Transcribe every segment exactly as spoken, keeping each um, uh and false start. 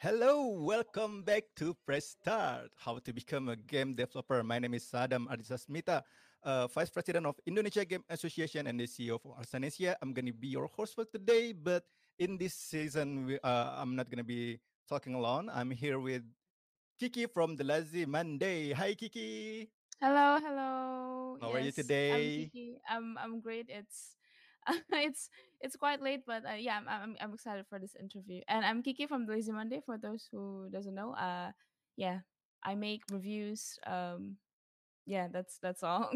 Hello, welcome back to Press Start. How to become a game developer. My name is Sadam Adisasmita, uh, Vice President of Indonesia Game Association and the C E O of Arsanesia. I'm gonna be your host for today, but in this season, we, uh, I'm not gonna be talking alone. I'm here with Kiki from the Lazy Monday. Hi, Kiki. Hello, hello. How are you Yes, I'm today? Kiki. I'm I'm great. It's it's it's quite late, but uh, yeah, I'm, I'm I'm excited for this interview. And I'm Kiki from Lazy Monday. For those who doesn't know, uh, yeah, I make reviews. Um, yeah, that's that's all.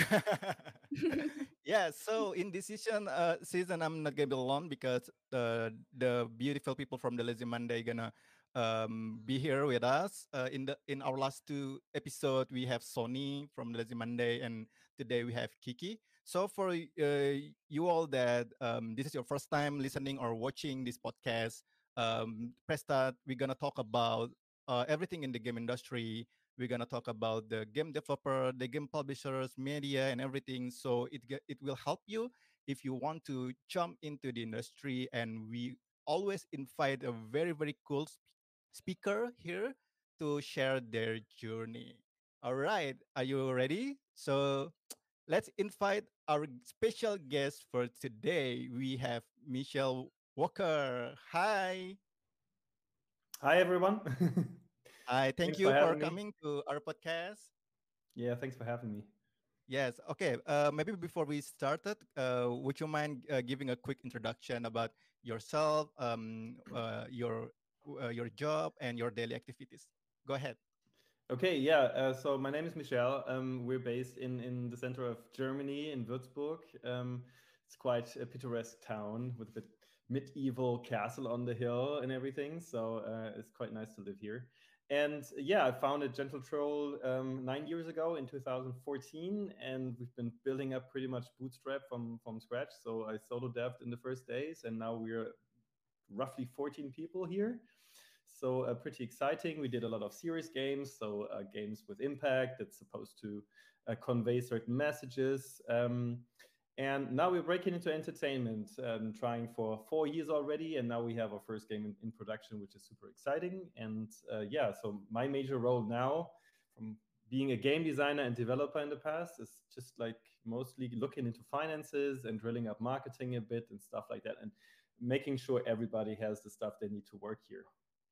Yeah, so in this season, uh, season I'm not gonna be alone because uh, the beautiful people from the Lazy Monday gonna um, be here with us. Uh, in the in our last two episode, we have Sony from the Lazy Monday, and today we have Kiki. So for uh, you all that um, this is your first time listening or watching this podcast, um, press start. We're gonna talk about uh, everything in the game industry. We're gonna talk about the game developer, the game publishers, media, and everything. So it ge- it will help you if you want to jump into the industry. And we always invite a very very cool sp- speaker here to share their journey. All right, are you ready? So let's invite our special guest for today. We have Michelle Walker. Hi. Hi, everyone. Hi, thank Thanks for you for having me. coming to our podcast. Yeah, thanks for having me. Yes. Okay. Uh, maybe before we started, uh, would you mind uh, giving a quick introduction about yourself, um, uh, your uh, your job, and your daily activities? Go ahead. Okay, yeah. Uh, so my name is Michel. Um, we're based in in the center of Germany in Würzburg. Um, it's quite a picturesque town with a bit medieval castle on the hill and everything. So uh, it's quite nice to live here. And yeah, I founded Gentle Troll um, nine years ago in two thousand fourteen, and we've been building up pretty much bootstrap from from scratch. So I solo deved in the first days, and now we're roughly fourteen people here. So uh, pretty exciting. We did a lot of serious games, so uh, games with impact that's supposed to uh, convey certain messages. Um, and now we're breaking into entertainment, um, trying for four years already, and now we have our first game in, in production, which is super exciting. And uh, yeah, so my major role now, from being a game designer and developer in the past, is just like mostly looking into finances and drilling up marketing a bit and stuff like that, and making sure everybody has the stuff they need to work here.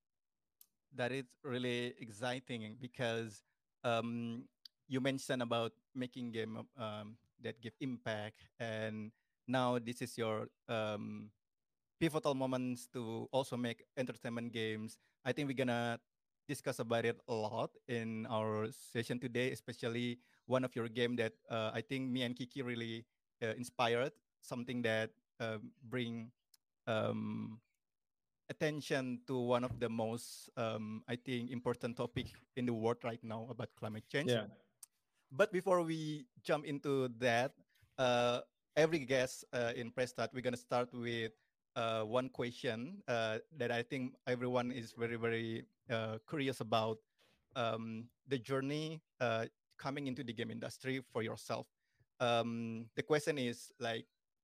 That is really exciting because um, you mentioned about making game um, that give impact, and now this is your um, pivotal moments to also make entertainment games. I think we're gonna discuss about it a lot in our session today, especially one of your game that uh, I think me and Kiki really uh, inspired, something that uh, bring um, attention to one of the most um, I think important topic in the world right now about climate change. Yeah. But before we jump into that, uh, every guest uh, in Press Start, we're gonna start with uh, one question uh, that I think everyone is very, very uh, curious about um, the journey uh, coming into the game industry for yourself. Um, the question is like,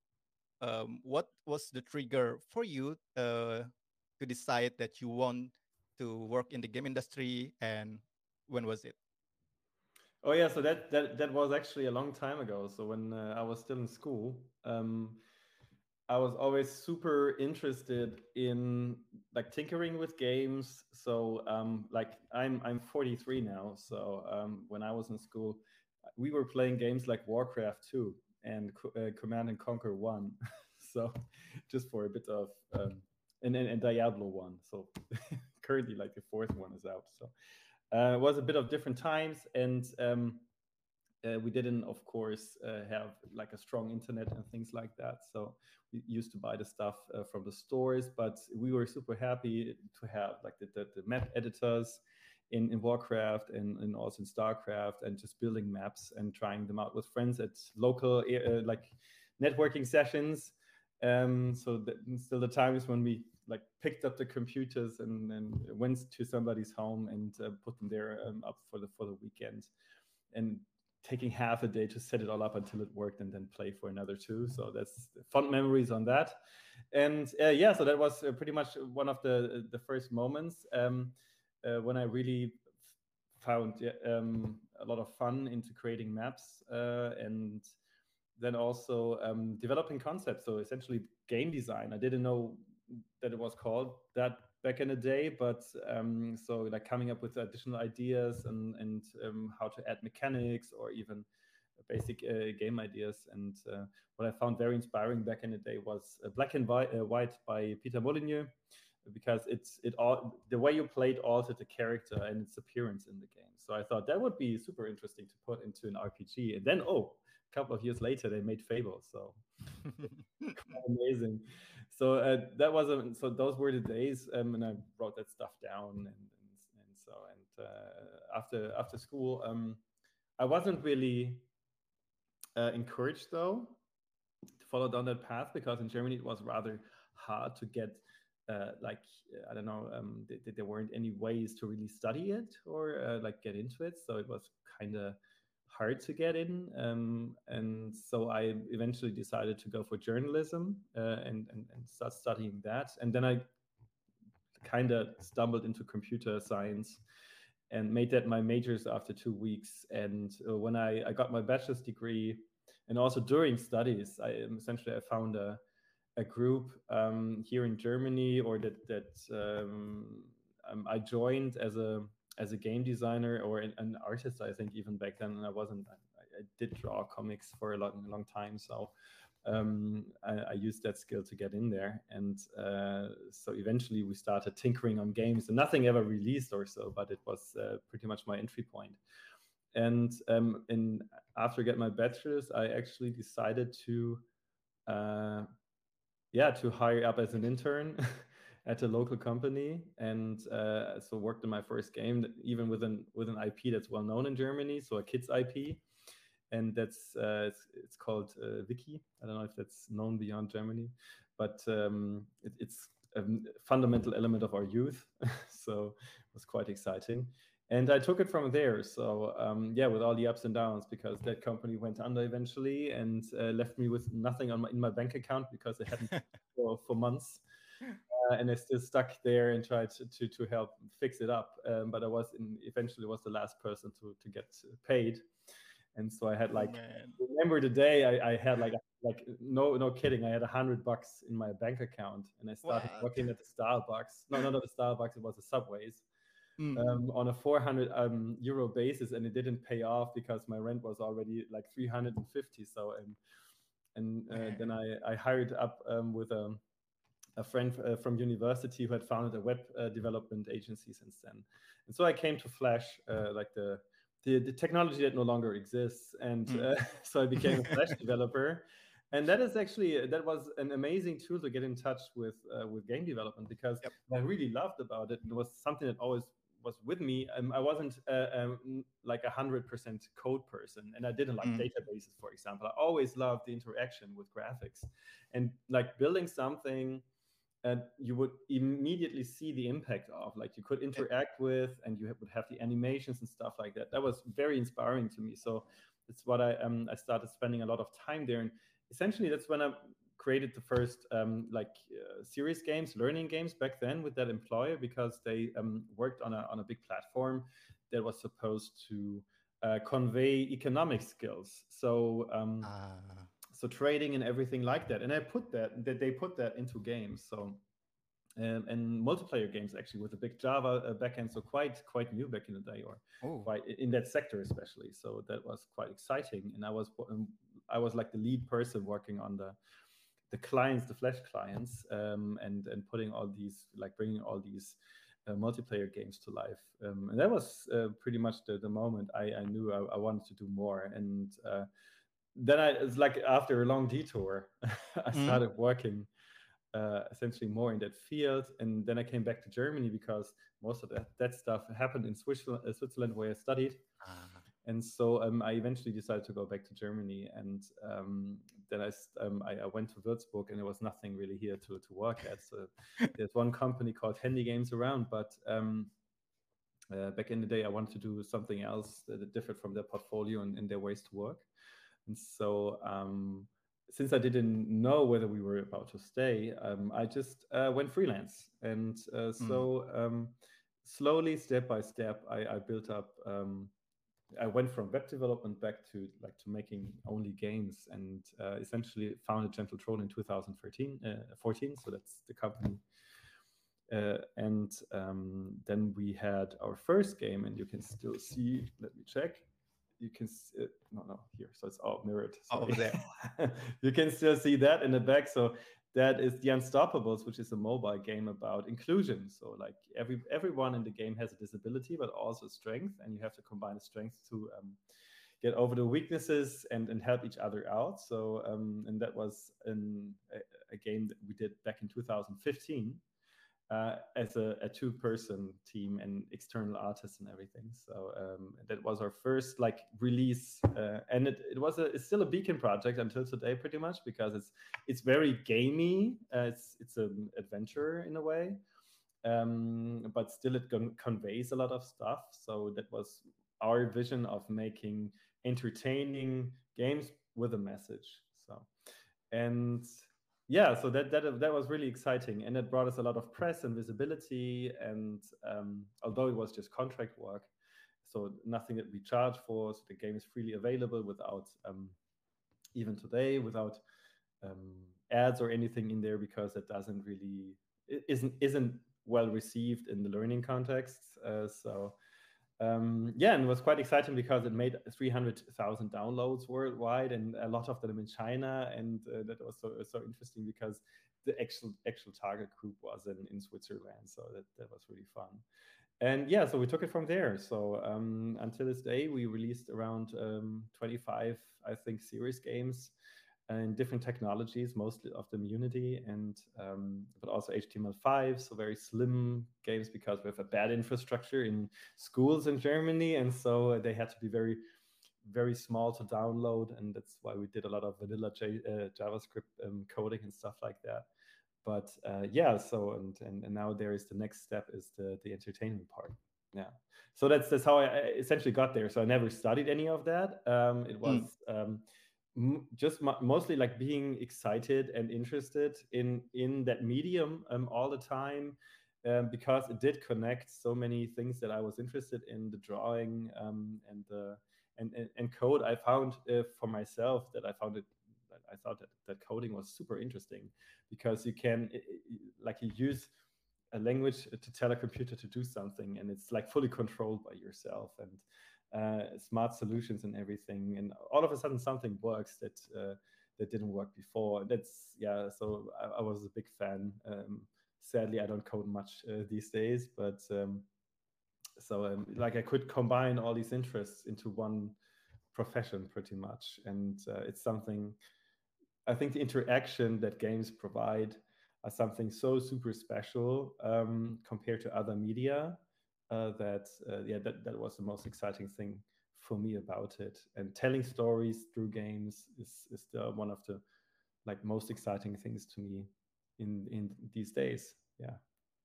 um, what was the trigger for you uh, to decide that you want to work in the game industry, and when was it? Oh yeah, so that that that was actually a long time ago. So when uh, I was still in school, um, I was always super interested in like tinkering with games. So um, like I'm I'm forty-three now. So um, when I was in school, we were playing games like Warcraft two and Co- uh, Command and Conquer one. So just for a bit of um, and, and and Diablo one. So currently like the fourth one is out. So uh, it was a bit of different times, and um, uh, we didn't, of course, uh, have like a strong internet and things like that. So we used to buy the stuff uh, from the stores, but we were super happy to have like the, the, the map editors in, in Warcraft and, and also in StarCraft, and just building maps and trying them out with friends at local uh, like networking sessions. Um, so that, still the times when we like picked up the computers and, and went to somebody's home and uh, put them there um, up for the for the weekend, and taking half a day to set it all up until it worked and then play for another two. So that's fun memories on that. and uh, yeah, so that was uh, pretty much one of the the first moments um, uh, when I really found yeah, um, a lot of fun into creating maps uh, and then also um, developing concepts. So essentially game design. I didn't know that it was called that back in the day, but um, so like coming up with additional ideas and and um, how to add mechanics or even basic uh, game ideas. And uh, what I found very inspiring back in the day was uh, Black and White, uh, White by Peter Molyneux, because it's it all the way you played altered the character and its appearance in the game. So I thought that would be super interesting to put into an R P G. And then oh, a couple of years later they made Fable. So amazing. So uh, that was a, so those were the days, um, and I wrote that stuff down and and, and so and uh, after after school, um, I wasn't really uh, encouraged though to follow down that path, because in Germany it was rather hard to get uh, like uh, I don't know, um, th- th- there weren't any ways to really study it or uh, like get into it, so it was kind of hard to get in. Um, and so I eventually decided to go for journalism uh, and, and and start studying that. And then I kind of stumbled into computer science and made that my majors after two weeks. And uh, when I, I got my bachelor's degree, and also during studies, I um, essentially I found a, a group um, here in Germany, or that that um, um, I joined as a as a game designer or an, an artist. I think even back then, and I wasn't. I, I did draw comics for a long long time, so um, I, I used that skill to get in there. And uh, so eventually we started tinkering on games, and nothing ever released or so, but it was uh, pretty much my entry point. And um, in, after I get my bachelor's, I actually decided to, uh, yeah, to hire up as an intern at a local company. And uh, so worked on my first game, even with an, with an I P that's well known in Germany, so a kids I P. And that's uh, it's, it's called uh, Wiki. I don't know if that's known beyond Germany, but um, it, it's a fundamental element of our youth. So it was quite exciting. And I took it from there. So um, yeah, with all the ups and downs, because that company went under eventually and uh, left me with nothing on my, in my bank account, because I hadn't for, for months. Uh, and I still stuck there and tried to, to, to help fix it up. Um, but I was in, eventually was the last person to, to get paid. And so I had Oh like, man. remember the day I, I had like, like no, no kidding. I had a hundred bucks in my bank account, and I started What? working at the Starbucks. No, not at the Starbucks. It was the Subways Mm. um, on a four hundred um, euro basis, and it didn't pay off because my rent was already like three hundred fifty. So, and and uh, then I, I hired up um, with a, a friend uh, from university who had founded a web uh, development agency since then. And so I came to Flash, uh, like the the, the technology that no longer exists. And Mm. uh, so I became a Flash developer. And that is actually, that was an amazing tool to get in touch with uh, with game development, because Yep. what I really loved about it, it was something that always was with me. Um, I wasn't uh, um, like a hundred percent code person, and I didn't like Mm. databases, for example. I always loved the interaction with graphics and like building something and you would immediately see the impact of, like you could interact with, and you would have the animations and stuff like that. That was very inspiring to me. So that's what I um I started spending a lot of time there, and essentially that's when I created the first um like uh, serious games, learning games back then with that employer, because they um worked on a on a big platform that was supposed to uh, convey economic skills. So um Ah. so trading and everything like that. And I put that that they put that into games. So um, and multiplayer games actually with a big Java uh, backend, so quite quite new back in the day, or Oh. quite in that sector especially. So that was quite exciting, and I was um, I was like the lead person working on the the clients, the Flash clients, um, and and putting all these, like bringing all these uh, multiplayer games to life. Um, and that was uh, pretty much the, the moment I, I knew I, I wanted to do more. And uh, then I, it's like after a long detour, I Mm. started working uh, essentially more in that field. And then I came back to Germany, because most of that, that stuff happened in Switzerland, uh, Switzerland where I studied. Ah. And so um, I eventually decided to go back to Germany. And um, then I, um, I, I went to Würzburg, and there was nothing really here to, to work at. So there's one company called Handy Games around, but um, uh, back in the day, I wanted to do something else that differed from their portfolio and, and their ways to work. And so um, since I didn't know whether we were about to stay, um, I just uh, went freelance, and uh, Mm. so um, slowly, step by step, I, I built up. Um, I went from web development back to like to making only games, and uh, essentially founded Gentle Troll in two thousand thirteen, uh, fourteen. So that's the company. Uh, and um, then we had our first game, and you can still see. Let me check. You can s- uh, no no here, so it's all mirrored. Over Sorry, there. you can still see that in the back. So that is the Unstoppables, which is a mobile game about inclusion. So like every everyone in the game has a disability, but also strength, and you have to combine the strengths to um, get over the weaknesses and, and help each other out. So um, and that was in a, a game that we did back in two thousand fifteen uh, as a, a two-person team and external artists and everything. So um, that was our first like release, uh, and it, it was a it's still a beacon project until today, pretty much, because it's it's very gamey. Uh, it's it's an adventure in a way, um, but still it con- conveys a lot of stuff. So that was our vision of making entertaining games with a message. So and yeah, so that that that was really exciting, and it brought us a lot of press and visibility. And um, although it was just contract work, so nothing that we charge for, so the game is freely available without um, even today without um, ads or anything in there, because it doesn't really it isn't isn't well received in the learning context. Uh, so um, yeah, and it was quite exciting because it made three hundred thousand downloads worldwide, and a lot of them in China. And uh, that was so, so interesting because the actual actual target group was in, in Switzerland. So that, that was really fun. And yeah, so we took it from there. So um, until this day, we released around um, twenty-five, I think, series games and different technologies, mostly of them Unity, and um, but also H T M L five, so very slim games because we have a bad infrastructure in schools in Germany, and so they had to be very, very small to download, and that's why we did a lot of vanilla J, uh, JavaScript um, coding and stuff like that. But uh, yeah, so and, and and now there is the next step is the the entertainment part. Yeah, so that's that's how I essentially got there. So I never studied any of that. Um, it was Mm. um, m- just mo- mostly like being excited and interested in in that medium um, all the time, um, because it did connect so many things that I was interested in, the drawing um, and the and, and, and code. I found uh, for myself that I found it. I thought that, that coding was super interesting because you can like you use a language to tell a computer to do something, and it's like fully controlled by yourself, and uh, smart solutions and everything, and all of a sudden something works that uh, that didn't work before. That's yeah. So I, I was a big fan. Um, sadly, I don't code much uh, these days, but um, so um, like I could combine all these interests into one profession pretty much, and uh, it's something I think the interaction that games provide are something so super special um, compared to other media uh, that uh, yeah that, that was the most exciting thing for me about it. And telling stories through games is is the, one of the like most exciting things to me in in these days. Yeah.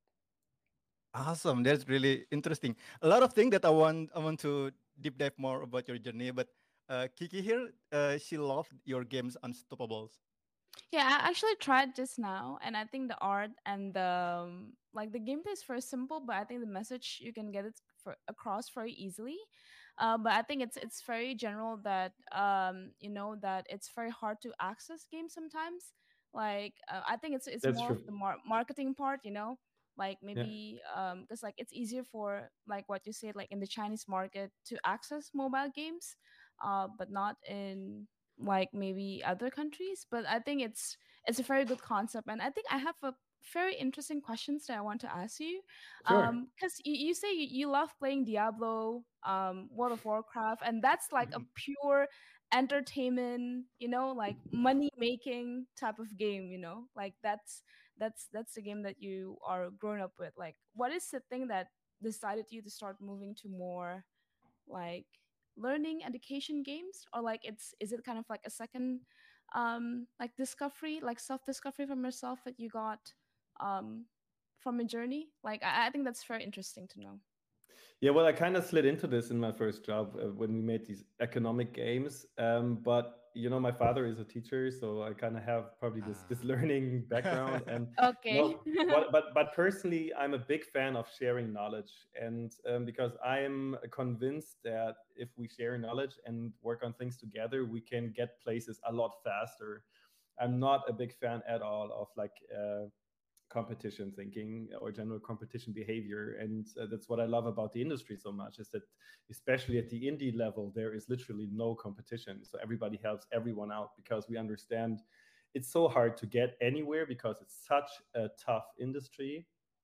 Awesome. That's really interesting. A lot of things that I want I want to deep dive more about your journey. But uh, Kiki here, uh, she loved your games Unstoppables. Yeah, I actually tried just now, and I think the art and the um, like the gameplay is very simple, but I think the message you can get it for, across very easily. Uh, but I think it's it's very general that um you know that it's very hard to access games sometimes. Like uh, I think it's it's That's more of true. the mar- marketing part, you know. Like Yeah, maybe um because like it's easier for like what you said like in the Chinese market to access mobile games, uh, but not in like maybe other countries. But I think it's it's a very good concept, and I think I have a very interesting questions that I want to ask you, sure. um because you, you say you, you love playing Diablo, um World of Warcraft, and that's like a Mhm. pure entertainment, you know, like money making type of game, you know, like that's that's that's the game that you are growing up with. Like what is the thing that decided you to start moving to more like learning education games, or like it's is it kind of like a second um like discovery, like self discovery from yourself that you got um from a journey? Like i, I think that's very interesting to know. Yeah, well, I kind of slid into this in my first job uh, when we made these economic games. Um, but you know, my father is a teacher, so I kind of have probably this this Ah. learning background. And Okay. no, what, but but personally, I'm a big fan of sharing knowledge, and um, because I'm convinced that if we share knowledge and work on things together, we can get places a lot faster. I'm not a big fan at all of like uh, competition thinking or general competition behavior, and uh, that's what I love about the industry so much, is that especially at the indie level there is literally no competition, so everybody helps everyone out because we understand it's so hard to get anywhere because it's such a tough industry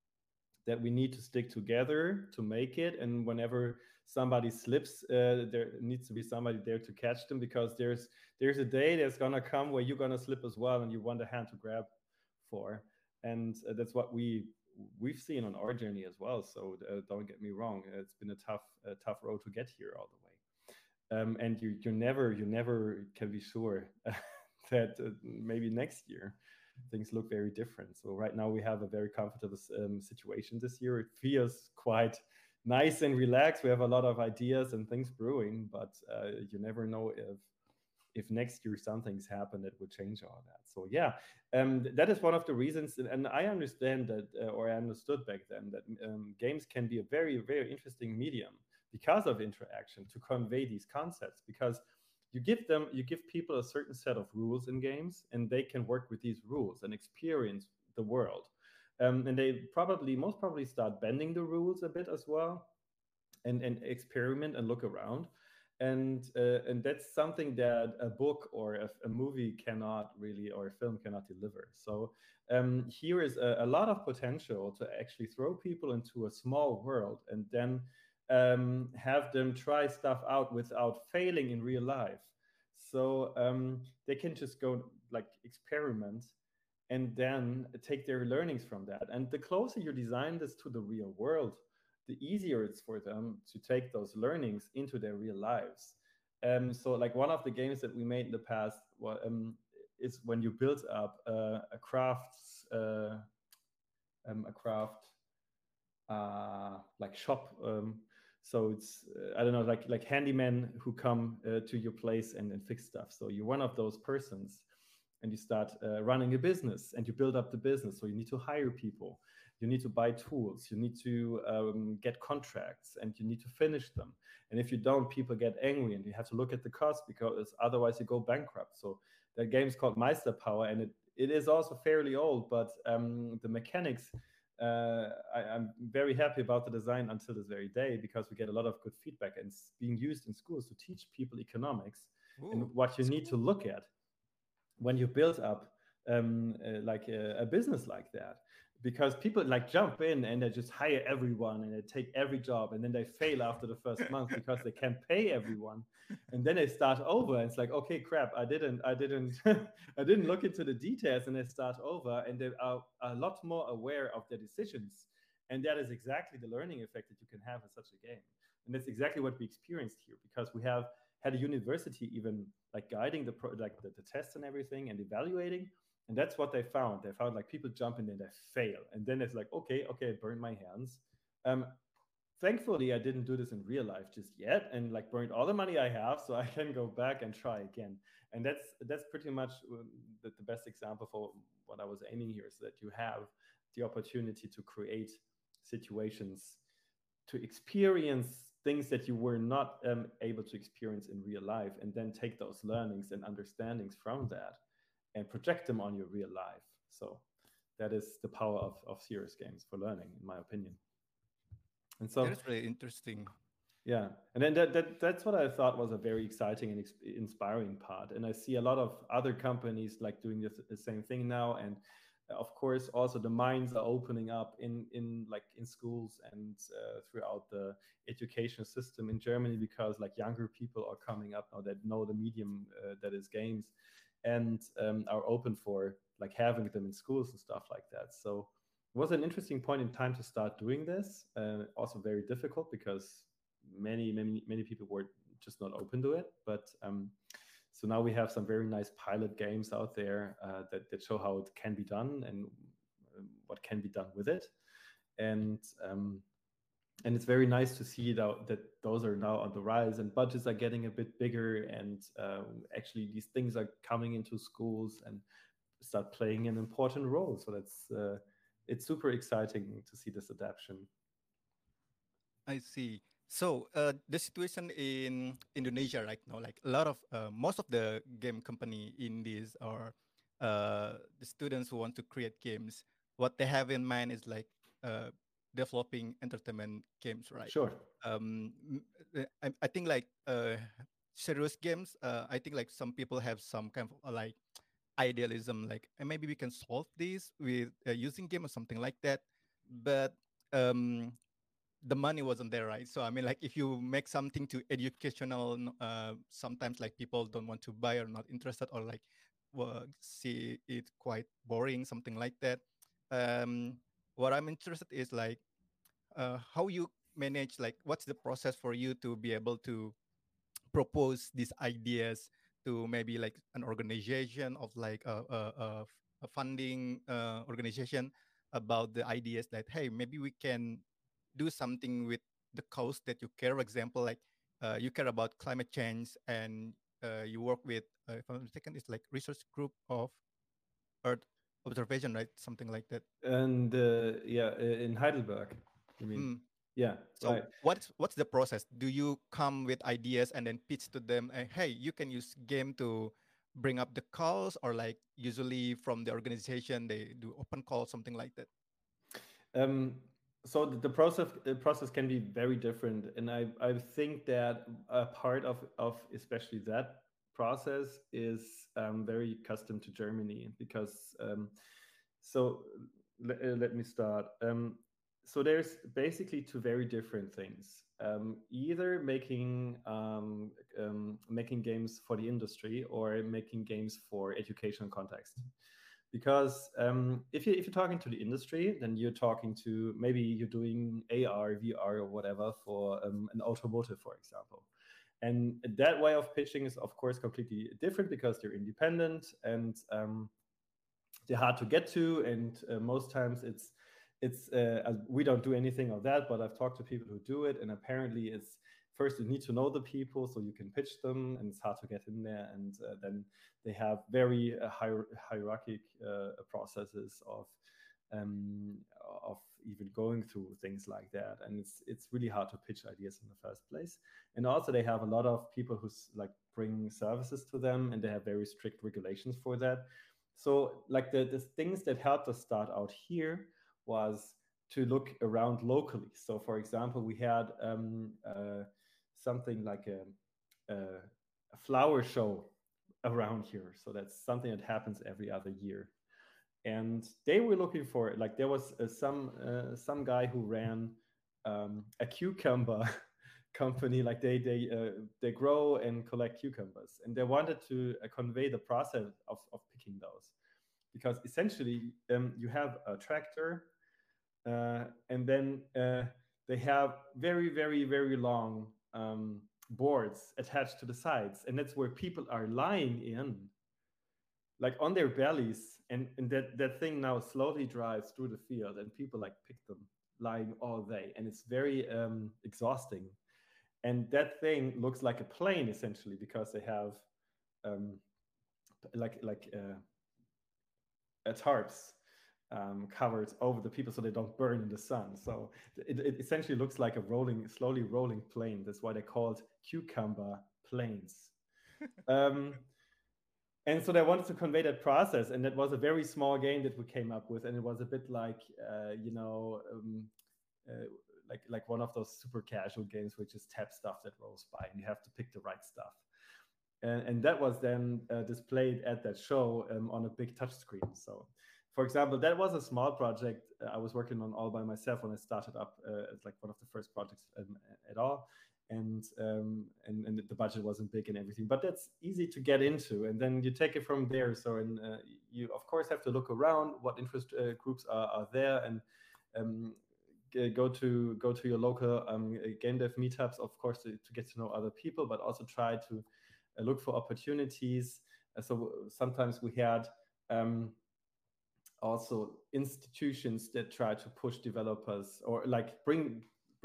that we need to stick together to make it. And whenever somebody slips, uh, there needs to be somebody there to catch them, because there's there's a day that's gonna come where you're gonna slip as well, and you want a hand to grab for. And uh, that's what we we've seen on our journey as well. So uh, don't get me wrong, it's been a tough a tough road to get here all the way. Um, and you you never you never can be sure that uh, maybe next year things look very different. So right now we have a very comfortable um, situation this year. It feels quite nice and relaxed. We have a lot of ideas and things brewing, but uh, you never know if if next year something's happened that would change all that. So yeah, um, that is one of the reasons, and I understand that, uh, or I understood back then that um, games can be a very very interesting medium because of interaction to convey these concepts, because you give them you give people a certain set of rules in games, and they can work with these rules and experience the world. Um, and they probably most probably start bending the rules a bit as well, and and experiment and look around. And uh, and that's something that a book or a, a movie cannot really, or a film cannot deliver. So um, here is a, a lot of potential to actually throw people into a small world, and then um, have them try stuff out without failing in real life. So um, they can just go like experiment and then take their learnings from that. And the closer you design this to the real world, the easier it's for them to take those learnings into their real lives. Um, so, like one of the games that we made in the past well, um, is when you build up uh, a crafts, uh, um, a craft uh, like shop. Um, so it's uh, I don't know, like like handymen who come uh, to your place and, and fix stuff. So you're one of those persons, and you start uh, running a business, and you build up the business. So you need to hire people, you need to buy tools, you need to um, get contracts, and you need to finish them. And if you don't, people get angry, and you have to look at the cost, because otherwise you go bankrupt. So that game's called Meister Power, and it, it is also fairly old, but um, the mechanics, uh, I, I'm very happy about the design until this very day, because we get a lot of good feedback, and it's being used in schools to teach people economics and Ooh, what you that's need to cool. look at when you build up um, uh, like a, a business like that. Because people like jump in and they just hire everyone, and they take every job, and then they fail after the first month because they can't pay everyone, and then they start over, and it's like, okay, crap, i didn't i didn't I didn't look into the details, and they start over, and they are a lot more aware of their decisions. And that is exactly the learning effect that you can have in such a game. And that's exactly what we experienced here, because we have had a university even like guiding the pro, like the, the tests and everything, and evaluating. And that's what they found. They found like people jump in and they fail, and then it's like, okay, okay, I burned my hands. Um, thankfully, I didn't do this in real life just yet, and like burned all the money I have, so I can go back and try again. And that's that's pretty much um, the, the best example for what I was aiming here, is that you have the opportunity to create situations, to experience things that you were not um, able to experience in real life, and then take those learnings and understandings from that and project them on your real life. So that is the power of, of serious games for learning, in my opinion. And That so is really interesting. yeah, and then that, that that's what I thought was a very exciting and ex- inspiring part. And I see a lot of other companies like doing this, the same thing now. And uh, of course, also the minds are opening up in in like in schools and uh, throughout the education system in Germany, because like younger people are coming up now that know the medium uh, that is games, and um, are open for like having them in schools and stuff like that. So it was an interesting point in time to start doing this. Uh, also very difficult, because many many many people were just not open to it. But um, so now we have some very nice pilot games out there uh, that, that show how it can be done, and um, what can be done with it. And um, and it's very nice to see that, that those are now on the rise and budgets are getting a bit bigger, and um, actually these things are coming into schools and start playing an important role. So that's uh, it's super exciting to see this adaptation. I see. So uh, the situation in Indonesia right now, like a lot of uh, most of the game company in this are uh, the students who want to create games. What they have in mind is like uh, developing entertainment games, right? Sure. Um, m- uh, I, I think like uh, serious games. Uh, I think like some people have some kind of uh, like idealism, like "Eh, maybe we can solve this with uh, using game or something like that. But um, the money wasn't there, right? So I mean, like if you make something too educational, n- uh, sometimes like people don't want to buy or not interested or like well, see it quite boring, something like that. Um, what I'm interested is like uh, how you manage, like what's the process for you to be able to propose these ideas to maybe like an organization of like a, a, a f- a funding uh, organization about the ideas that hey, maybe we can do something with the cause that you care. For example, like uh, you care about climate change and uh, you work with uh, if I'm not mistaken it's like research group of earth observation, right? Something like that. And uh, yeah, uh, in Heidelberg, you mean? Mm. Yeah, So right. what's what's the process? Do you come with ideas and then pitch to them? Uh, hey, you can use game to bring up the calls, or like usually from the organization they do open calls, something like that. Um, so the, the process the process can be very different, and I I think that a part of of especially that process is um, very custom to Germany because um, so let, uh, let me start. Um, so there's basically two very different things. Um, either making um, um, making games for the industry or making games for educational context because um, if, you, if you're talking to the industry, then you're talking to maybe you're doing A R, V R, or whatever for um, an automotive, for example. And that way of pitching is, of course, completely different because they're independent and um, they're hard to get to. And uh, most times it's it's uh, we don't do anything of that, but I've talked to people who do it, and apparently it's first you need to know the people so you can pitch them, and it's hard to get in there, and uh, then they have very uh, hier- hierarchic uh, processes of um, of even going through things like that, and it's it's really hard to pitch ideas in the first place. And also they have a lot of people who like bring services to them, and they have very strict regulations for that. So like the, the things that helped us start out here was to look around locally. So for example, we had um, uh, something like a, a, a flower show around here. So that's something that happens every other year. And they were looking for like there was uh, some uh, some guy who ran um, a cucumber company, like they they uh, they grow and collect cucumbers, and they wanted to uh, convey the process of, of picking those because essentially um, you have a tractor uh, and then uh, they have very very very long um, boards attached to the sides, and that's where people are lying in like on their bellies, and, and that, that thing now slowly drives through the field and people like pick them lying all day, and it's very um, exhausting. And that thing looks like a plane essentially because they have um, like like uh, uh, tarps um, covered over the people so they don't burn in the sun. So it, it essentially looks like a rolling, slowly rolling plane. That's why they're called cucumber planes. Um, and so they wanted to convey that process, and that was a very small game that we came up with, and it was a bit like uh, you know um, uh, like like one of those super casual games where you just tap stuff that rolls by and you have to pick the right stuff. And, and that was then uh, displayed at that show um, on a big touch screen. So for example, that was a small project uh, I was working on all by myself when I started up uh, as like one of the first projects um, at all. And, um, and and the budget wasn't big and everything, but that's easy to get into, and then you take it from there. So and uh, you of course have to look around what interest uh, groups are, are there, and um, go to go to your local um, game dev meetups, of course, to, to get to know other people, but also try to uh, look for opportunities. Uh, so sometimes we had um, also institutions that try to push developers or like bring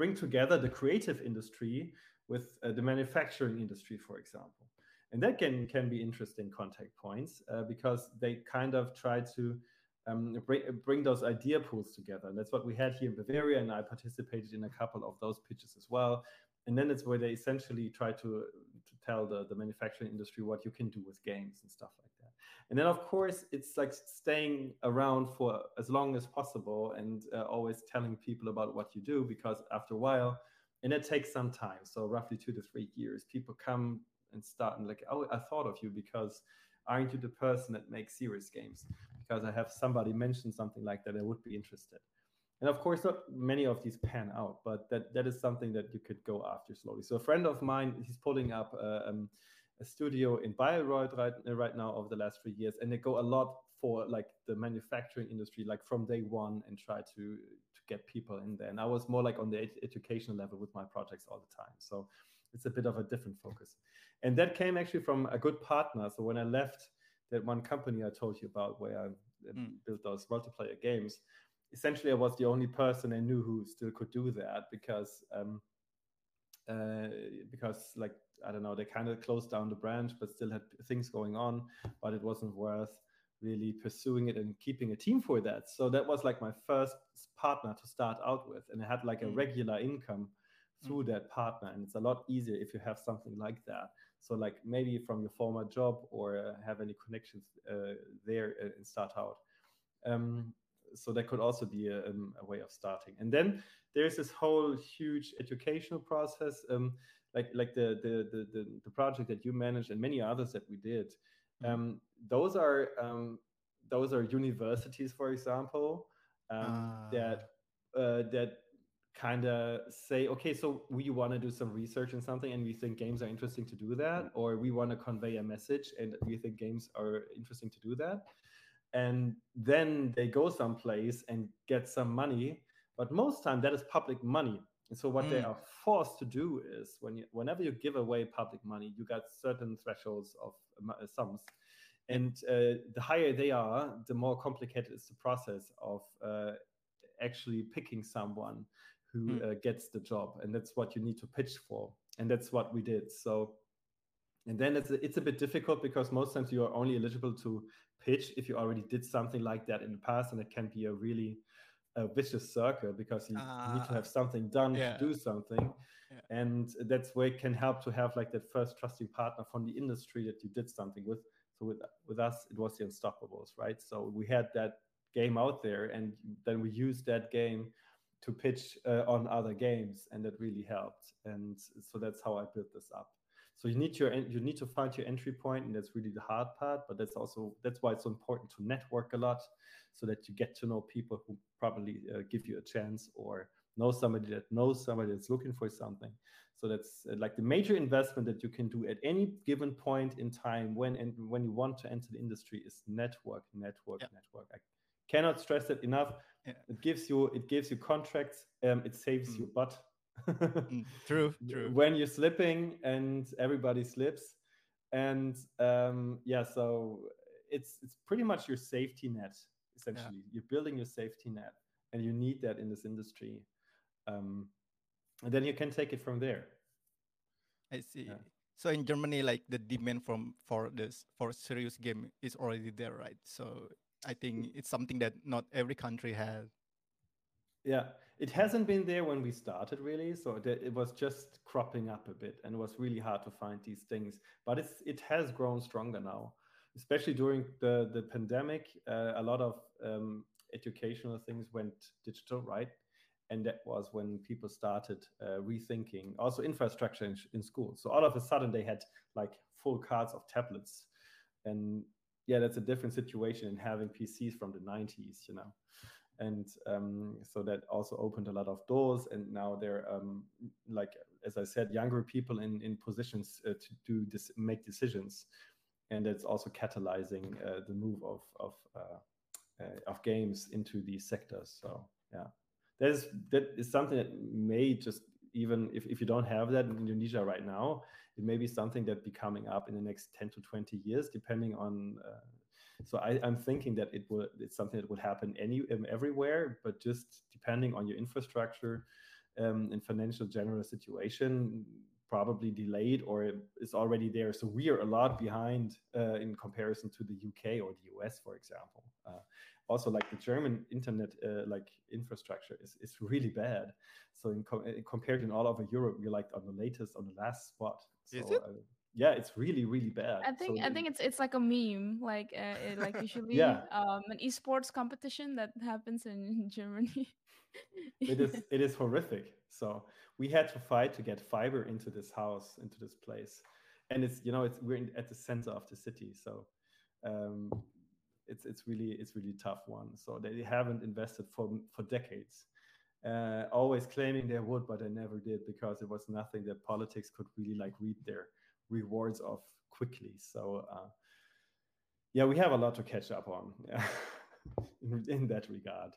bring together the creative industry with uh, the manufacturing industry, for example. And that can, can be interesting contact points uh, because they kind of try to um, bring, bring those idea pools together. And that's what we had here in Bavaria, and I participated in a couple of those pitches as well. And then it's where they essentially try to, to tell the, the manufacturing industry what you can do with games and stuff like that. And then, of course, it's like staying around for as long as possible and uh, always telling people about what you do, because after a while, and it takes some time, so roughly two to three years, people come and start and like, oh, I thought of you because aren't you the person that makes serious games? Because I have somebody mention something like that, I would be interested. And of course, not many of these pan out, but that, that is something that you could go after slowly. So a friend of mine, he's pulling up uh, um, a studio in Bayreuth right, right now over the last three years, and they go a lot for like the manufacturing industry, like from day one, and try to to get people in there. And I was more like on the ed- educational level with my projects all the time. So it's a bit of a different focus. And that came actually from a good partner. So when I left that one company I told you about, where I mm. built those multiplayer games, essentially I was the only person I knew who still could do that, because um, uh, because like, I don't know, they kind of closed down the branch, but still had things going on, but it wasn't worth really pursuing it and keeping a team for that. So that was like my first partner to start out with. And I had like a mm. regular income through mm. that partner. And it's a lot easier if you have something like that. So like maybe from your former job, or uh, have any connections uh, there uh, and start out. Um, so that could also be a, um, a way of starting. And then there's this whole huge educational process, um, like like the, the the the the project that you managed and many others that we did. Um, those are um, those are universities, for example, um, ah. that uh, that kind of say, okay, so we want to do some research in something, and we think games are interesting to do that, or we want to convey a message, and we think games are interesting to do that. And then they go someplace and get some money, but most time that is public money. And so what mm. they are forced to do is, when you, whenever you give away public money, you got certain thresholds of uh, sums. And uh, the higher they are, the more complicated is the process of uh, actually picking someone who mm. uh, gets the job. And that's what you need to pitch for. And that's what we did. So, and then it's a, it's a bit difficult, because most times you are only eligible to pitch if you already did something like that in the past. And it can be a really a vicious circle, because you uh, need to have something done yeah. to do something. Yeah. And that's where it can help to have like that first trusting partner from the industry that you did something with. So with, with us, it was the Unstoppables, right? So we had that game out there, and then we used that game to pitch uh, on other games, and that really helped. And so that's how I built this up. So you need your you need to find your entry point, and that's really the hard part. But that's also that's why it's so important to network a lot, so that you get to know people who probably uh, give you a chance, or know somebody that knows somebody that's looking for something. So that's uh, like the major investment that you can do at any given point in time when and when you want to enter the industry is network, network, yeah. network. I cannot stress it enough. Yeah. It gives you it gives you contracts. Um, it saves mm. your butt. mm, true, true. When you're slipping and everybody slips, and um, yeah, so it's it's pretty much your safety net. Essentially, yeah. you're building your safety net, and you need that in this industry. Um, and then you can take it from there. I see. Yeah. So in Germany, like the demand from for this for serious game is already there, right? So I think it's something that not every country has. Yeah, it hasn't been there when we started, really. So that it was just cropping up a bit, and it was really hard to find these things. But it's it has grown stronger now, especially during the the pandemic. Uh, a lot of um, educational things went digital, right? And that was when people started uh, rethinking also infrastructure in, in school. So all of a sudden they had like full cards of tablets, and yeah, that's a different situation in having P Cs from the nineties, you know. And um, so that also opened a lot of doors. And now they're um, like, as I said, younger people in, in positions uh, to do this, make decisions. And it's also catalyzing uh, the move of, of, uh, uh, of games into these sectors. So yeah, that is, that is something that may just, even if, if you don't have that in Indonesia right now, it may be something that be coming up in the next ten to twenty years, depending on uh, So I, I'm thinking that it will. It's something that would happen any um, everywhere, but just depending on your infrastructure um, in financial general situation, probably delayed or is already there. So we are a lot behind uh, in comparison to the U K or the U S, for example. Uh, also, like the German internet uh, like infrastructure is, is really bad. So in co- compared in all over Europe, we're like on the latest, on the last spot. Is So it? uh, yeah, it's really really bad. I think So I think it's it's like a meme, like uh, it, like usually yeah, um an esports competition that happens in Germany. it is it is horrific. So we had to fight to get fiber into this house, into this place, and it's you know it's we're in, at the center of the city. So um, it's it's really it's really tough one. So they haven't invested for for decades. Uh, always claiming they would, but they never did because it was nothing that politics could really like reap their rewards of quickly. So uh, yeah, we have a lot to catch up on in, in that regard.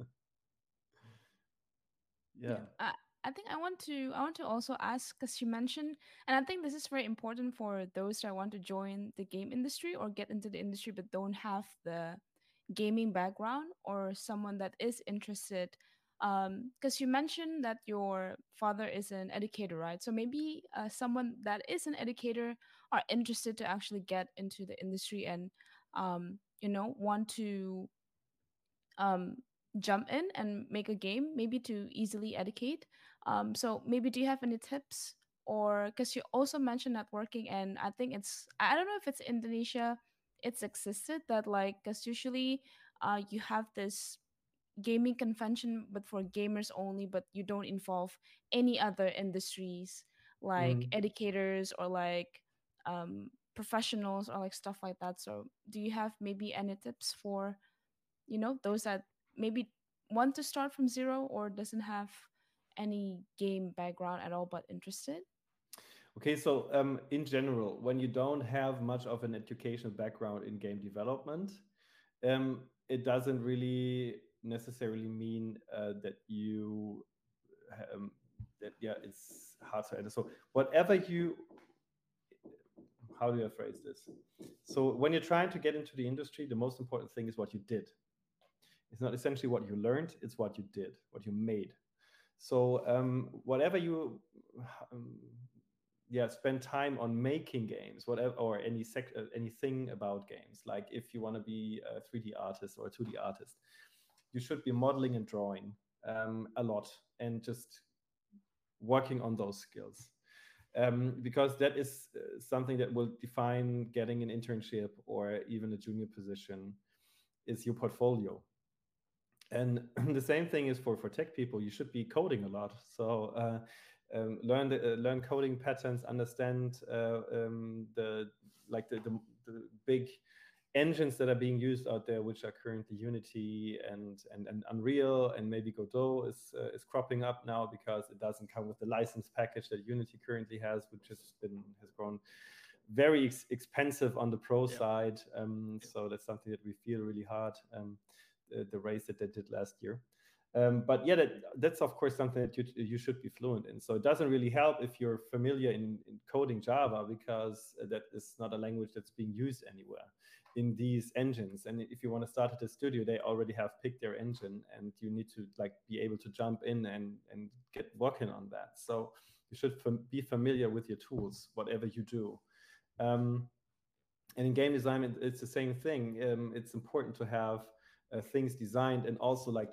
Yeah, Yeah. I, I think I want to I want to also ask because you mentioned, and I think this is very important for those that want to join the game industry or get into the industry but don't have the gaming background or someone that is interested. Um, because you mentioned that your father is an educator, right? So maybe uh, someone that is an educator are interested to actually get into the industry and um, you know, want to um, jump in and make a game, maybe to easily educate. Um, so maybe do you have any tips? Or because you also mentioned networking, and I think it's I don't know if it's Indonesia, it's existed that like because usually uh, you have this gaming convention but for gamers only, but you don't involve any other industries like Mm. educators or like um, professionals or like stuff like that. So do you have maybe any tips for you know those that maybe want to start from zero or doesn't have any game background at all but interested? Okay, so um, in general, when you don't have much of an educational background in game development, um, it doesn't really necessarily mean uh, that you um, that yeah, it's hard to enter. So whatever you, how do I phrase this? So when you're trying to get into the industry, the most important thing is what you did. It's not essentially what you learned; it's what you did, what you made. So um, whatever you um, yeah spend time on making games, whatever, or any sec- uh, anything about games, like if you want to be a three D artist or a two D artist, you should be modeling and drawing um, a lot and just working on those skills, um, because that is uh, something that will define getting an internship or even a junior position, is your portfolio. And the same thing is for for tech people. You should be coding a lot. So uh, um, learn the, uh, learn coding patterns, understand uh, um, the like the, the the big engines that are being used out there, which are currently Unity and and, and Unreal, and maybe Godot is uh, is cropping up now because it doesn't come with the license package that Unity currently has, which has been has grown very ex- expensive on the pro Yeah. side. Um, so that's something that we feel really hard. Um, the, the race that they did last year. Um, but yeah, that, that's of course something that you, you should be fluent in. So it doesn't really help if you're familiar in, in coding Java, because that is not a language that's being used anywhere in these engines. And if you want to start at a studio, they already have picked their engine, and you need to like be able to jump in and, and get working on that. So you should fam- be familiar with your tools, whatever you do. Um, and in game design, it, it's the same thing. Um, it's important to have uh, things designed and also like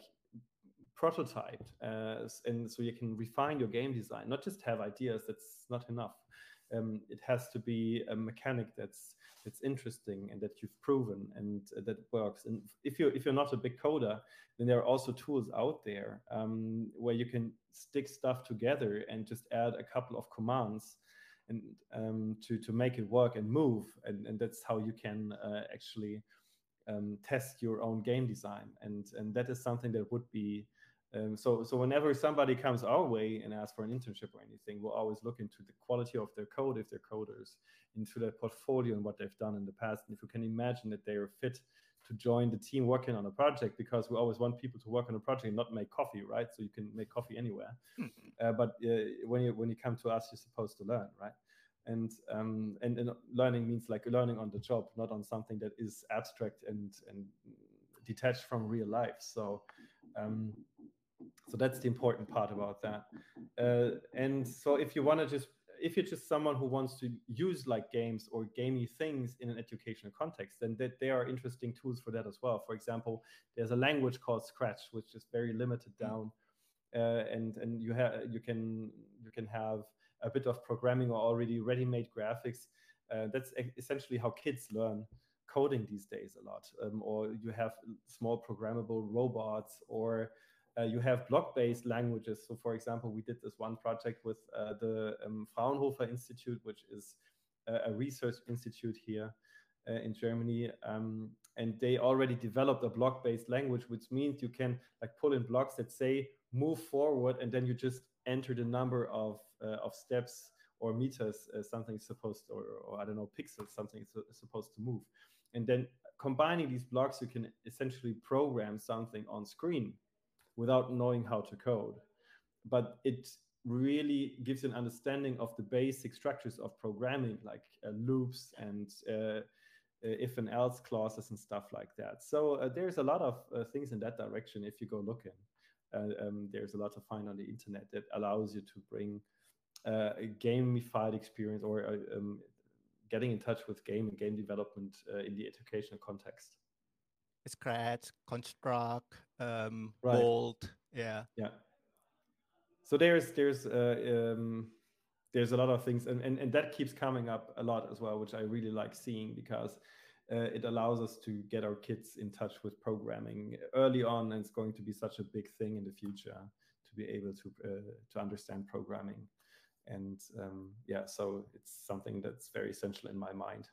prototyped, uh, and so you can refine your game design, not just have ideas. That's not enough. Um, it has to be a mechanic that's that's interesting and that you've proven and uh, that works. And if you're if you're not a big coder, then there are also tools out there um, where you can stick stuff together and just add a couple of commands and um, to to make it work and move. And, and that's how you can uh, actually um, test your own game design. And and that is something that would be um, so so whenever somebody comes our way and asks for an internship or anything, we'll always look into the quality of their code, if they're coders, into their portfolio and what they've done in the past, and if you can imagine that they are fit to join the team working on a project, because we always want people to work on a project and not make coffee, right? So you can make coffee anywhere, uh, but uh, when you when you come to us, you're supposed to learn, right? And, um, and and learning means like learning on the job, not on something that is abstract and and detached from real life. So um, So that's the important part about that. Uh, and so if you want to just if you're just someone who wants to use like games or gamey things in an educational context, then that there are interesting tools for that as well. For example, there's a language called Scratch, which is very limited Mm. down, uh, and and you have you can you can have a bit of programming or already ready-made graphics. Uh, that's e- essentially how kids learn coding these days a lot. Um, or you have small programmable robots, or uh, you have block-based languages. So, for example, we did this one project with uh, the um, Fraunhofer Institute, which is a, a research institute here uh, in Germany, um, and they already developed a block-based language, which means you can like pull in blocks that say move forward, and then you just enter the number of uh, of steps or meters uh, something is supposed to, or, or I don't know, pixels something is su- supposed to move, and then combining these blocks, you can essentially program something on screen without knowing how to code. But it really gives you an understanding of the basic structures of programming, like uh, loops and uh, uh, if and else clauses and stuff like that. So uh, there's a lot of uh, things in that direction if you go looking. Uh, um, there's a lot to find on the internet that allows you to bring uh, a gamified experience, or uh, um, getting in touch with game and game development uh, in the educational context. Scratch, construct, um, Right. bolt. Yeah. Yeah. So there's there's uh, um, there's a lot of things, and, and and that keeps coming up a lot as well, which I really like seeing, because uh, it allows us to get our kids in touch with programming early on, and it's going to be such a big thing in the future to be able to uh, to understand programming. And um, yeah, so it's something that's very essential in my mind.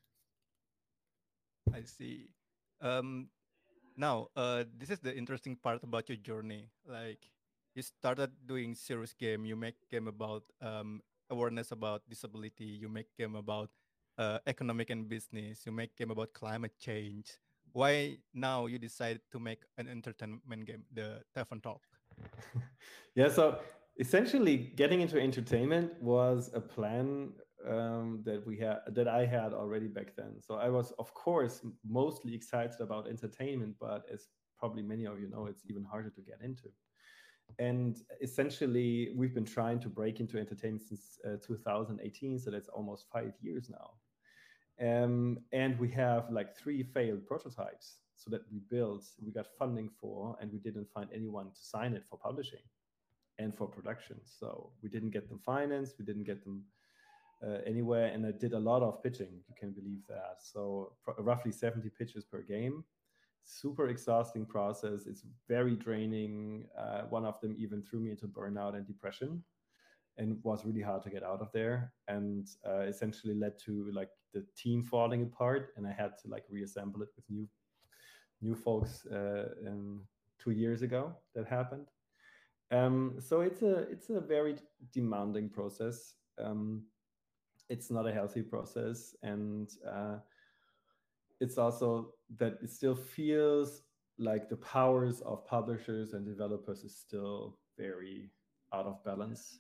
I see. Um, Now, uh, this is the interesting part about your journey. Like, you started doing serious game. You make game about um, awareness about disability. You make game about uh, economic and business. You make game about climate change. Why now you decide to make an entertainment game, the Tavern Talk? Yeah, so essentially getting into entertainment was a plan um, that we had that I had already back then. So I was, of course, m- mostly excited about entertainment, but as probably many of you know, it's even harder to get into. And essentially, we've been trying to break into entertainment since uh, two thousand eighteen, so that's almost five years now. Um, and we have like three failed prototypes, so that we built, we got funding for, and we didn't find anyone to sign it for publishing and for production. So we didn't get them financed, we didn't get them uh, anywhere, and I did a lot of pitching. You can believe that. So pr- roughly seventy pitches per game. Super exhausting process. It's very draining. Uh, one of them even threw me into burnout and depression, and was really hard to get out of there. And uh, essentially led to like the team falling apart, and I had to like reassemble it with new new folks uh, um, two years ago. That happened. Um, so it's a it's a very demanding process. Um, it's not a healthy process, and uh, it's also that it still feels like the powers of publishers and developers is still very out of balance.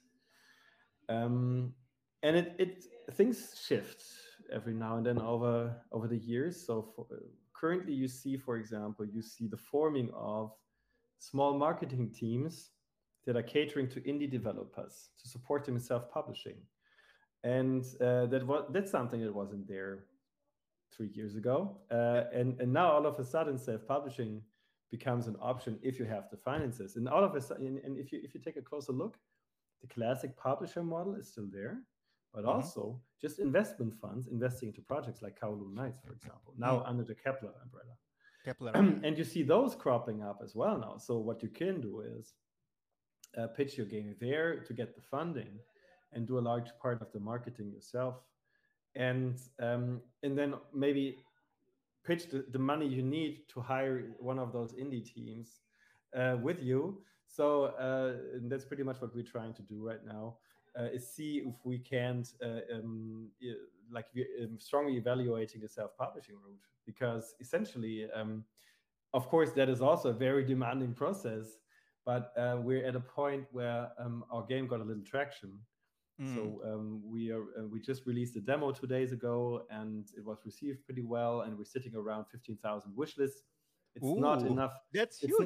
Um, and it, it things shift every now and then over over the years. So for, currently, you see, for example, you see the forming of small marketing teams that are catering to indie developers to support them in self-publishing, and uh, that was that's something that wasn't there three years ago, uh, and and now all of a sudden self-publishing becomes an option if you have the finances, and all of a sudden, and if you if you take a closer look, the classic publisher model is still there, but Mm-hmm. also just investment funds investing into projects like Kowloon Knights, for example, now Mm. under the Kepler umbrella. Kepler, yeah. And you see those cropping up as well now. So what you can do is uh, pitch your game there to get the funding and do a large part of the marketing yourself. And um, and then maybe pitch the, the money you need to hire one of those indie teams uh, with you. So uh, and that's pretty much what we're trying to do right now. Uh, is see if we can't uh, um, like we um, strongly evaluating the self-publishing route, because essentially, um, of course, that is also a very demanding process. But uh, we're at a point where um, our game got a little traction, Mm. so um, we are uh, we just released a demo two days ago, and it was received pretty well. And we're sitting around fifteen thousand wish lists. It's not Ooh, enough. that's It's huge.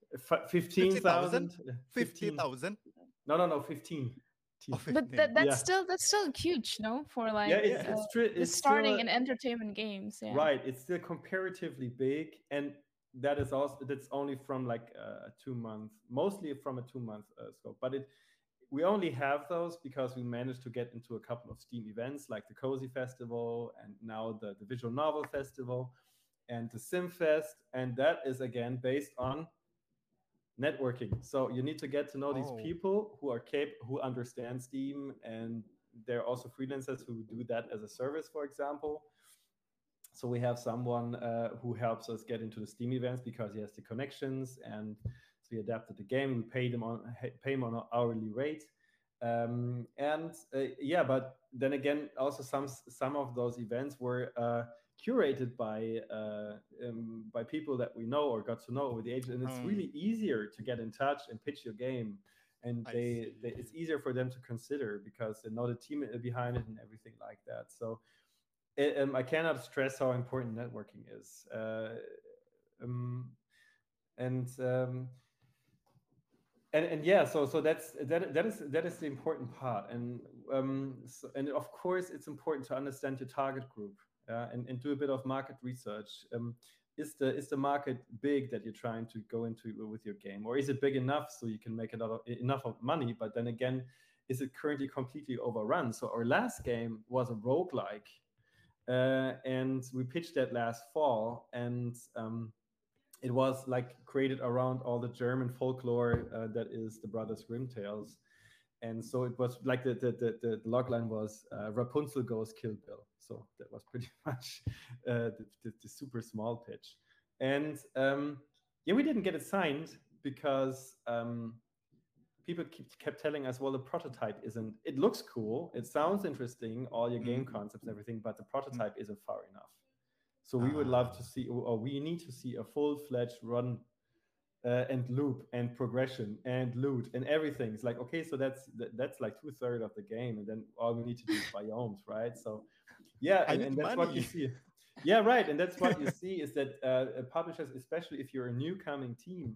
F- fifty thousand? fifteen thousand? fifteen. fifty thousand? No, no, no, fifteen. Oh, But fifteen. that that's Yeah. still that's still huge, no? For Yeah, like it's Yeah. uh, it's true. just It's starting still in entertainment games, yeah. right. It's still comparatively big, and that is also that's only from like a two month, mostly from a two month uh, scope. But it we only have those because we managed to get into a couple of Steam events like the Cozy Festival and now the, the Visual Novel Festival and the SimFest, and that is again based on networking. So you need to get to know these Oh, people who are cap- who understand Steam, and there are also freelancers who do that as a service, for example. So we have someone uh, who helps us get into the Steam events because he has the connections, and so we adapted the game. We pay them on pay him on an hourly rate, um, and uh, yeah. But then again, also some some of those events were uh, curated by uh, um, by people that we know or got to know over the age, and it's um, really easier to get in touch and pitch your game. And I they, they see. it's easier for them to consider because they know the team behind it and everything like that. So it, um, I cannot stress how important networking is. Uh, um, and um, and and yeah, so so that's that that is that is the important part. And um, so, and of course, it's important to understand your target group, uh, and and do a bit of market research. Um, is the is the market big that you're trying to go into with your game, or is it big enough so you can make a lot of enough of money? But then again, is it currently completely overrun? So our last game was a roguelike, uh, and we pitched that last fall, and um, it was like created around all the German folklore uh, that is the Brothers Grimm tales. And so it was like the the the, the log line was uh, Rapunzel goes Kill Bill. So that was pretty much uh, the, the, the super small pitch. And um, yeah, we didn't get it signed because um, people keep, kept telling us, well, the prototype isn't. It looks cool, it sounds interesting, all your game Mm, concepts and everything, but the mm. prototype isn't far enough. So we would love to Ah, see, or we need to see a full-fledged run uh, and loop and progression and loot and everything. It's like, okay, so that's that, that's like two thirds of the game, and then all we need to do is biomes, right? So yeah, I and, need and that's what you money. see. Yeah, right, and that's what you see is that uh, publishers, especially if you're a new coming team,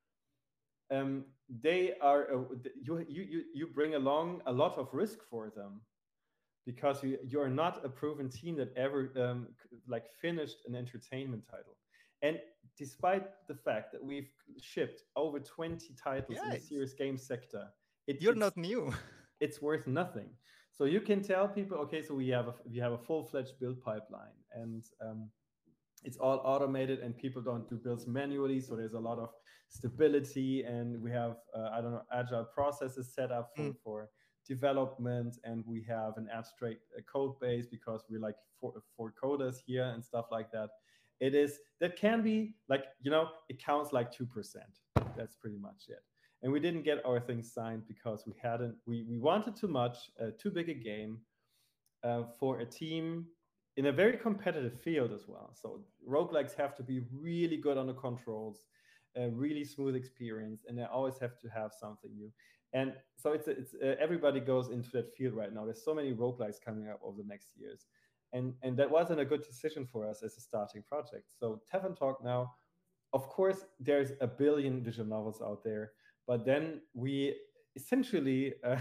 um, they are uh, you, you you you bring along a lot of risk for them because you you're not a proven team that ever um, like finished an entertainment title. And despite the fact that we've shipped over twenty titles in Yeah, the it's, serious game sector, it, you're it's not new. it's worth nothing. So you can tell people, okay, so we have a we have a full-fledged build pipeline, and um, it's all automated, and people don't do builds manually, so there's a lot of stability, and we have uh, I don't know, agile processes set up for Mm, for development, and we have an abstract uh, code base because we're like for, for coders here and stuff like that. It is that can be like, you know, it counts like two percent. That's pretty much it. And we didn't get our things signed because we hadn't we we wanted too much, uh, too big a game uh, for a team in a very competitive field as well. So roguelikes have to be really good on the controls, a really smooth experience, and they always have to have something new. And so it's it's uh, everybody goes into that field right now. There's so many roguelikes coming up over the next years, and and that wasn't a good decision for us as a starting project. So Tavern Talk now, of course, there's a billion visual novels out there, but then we essentially uh,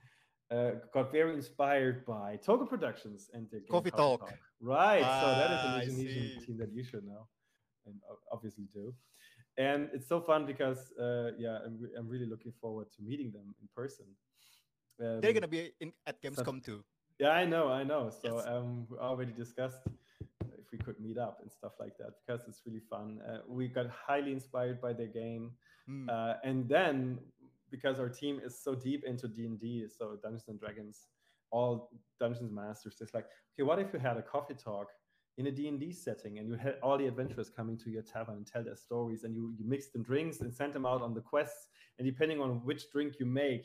uh, got very inspired by Togo Productions and their game Coffee Coffee talk. Talk. Right. So that is an Ah, I Indonesian see. team that you should know and obviously do. And it's so fun because, uh, yeah, I'm, re- I'm really looking forward to meeting them in person. They're Um, gonna be in at such, Gamescom too. yeah, I know, I know. So Yes. um, we already discussed if we could meet up and stuff like that because it's really fun. Uh, we got highly inspired by their game, Mm. uh, and then because our team is so deep into D and D, so Dungeons and Dragons, all Dungeons Masters, it's like, okay, what if you had a coffee talk in a D and D setting, and you had all the adventurers coming to your tavern and tell their stories, and you you mix them drinks and send them out on the quests, and depending on which drink you make,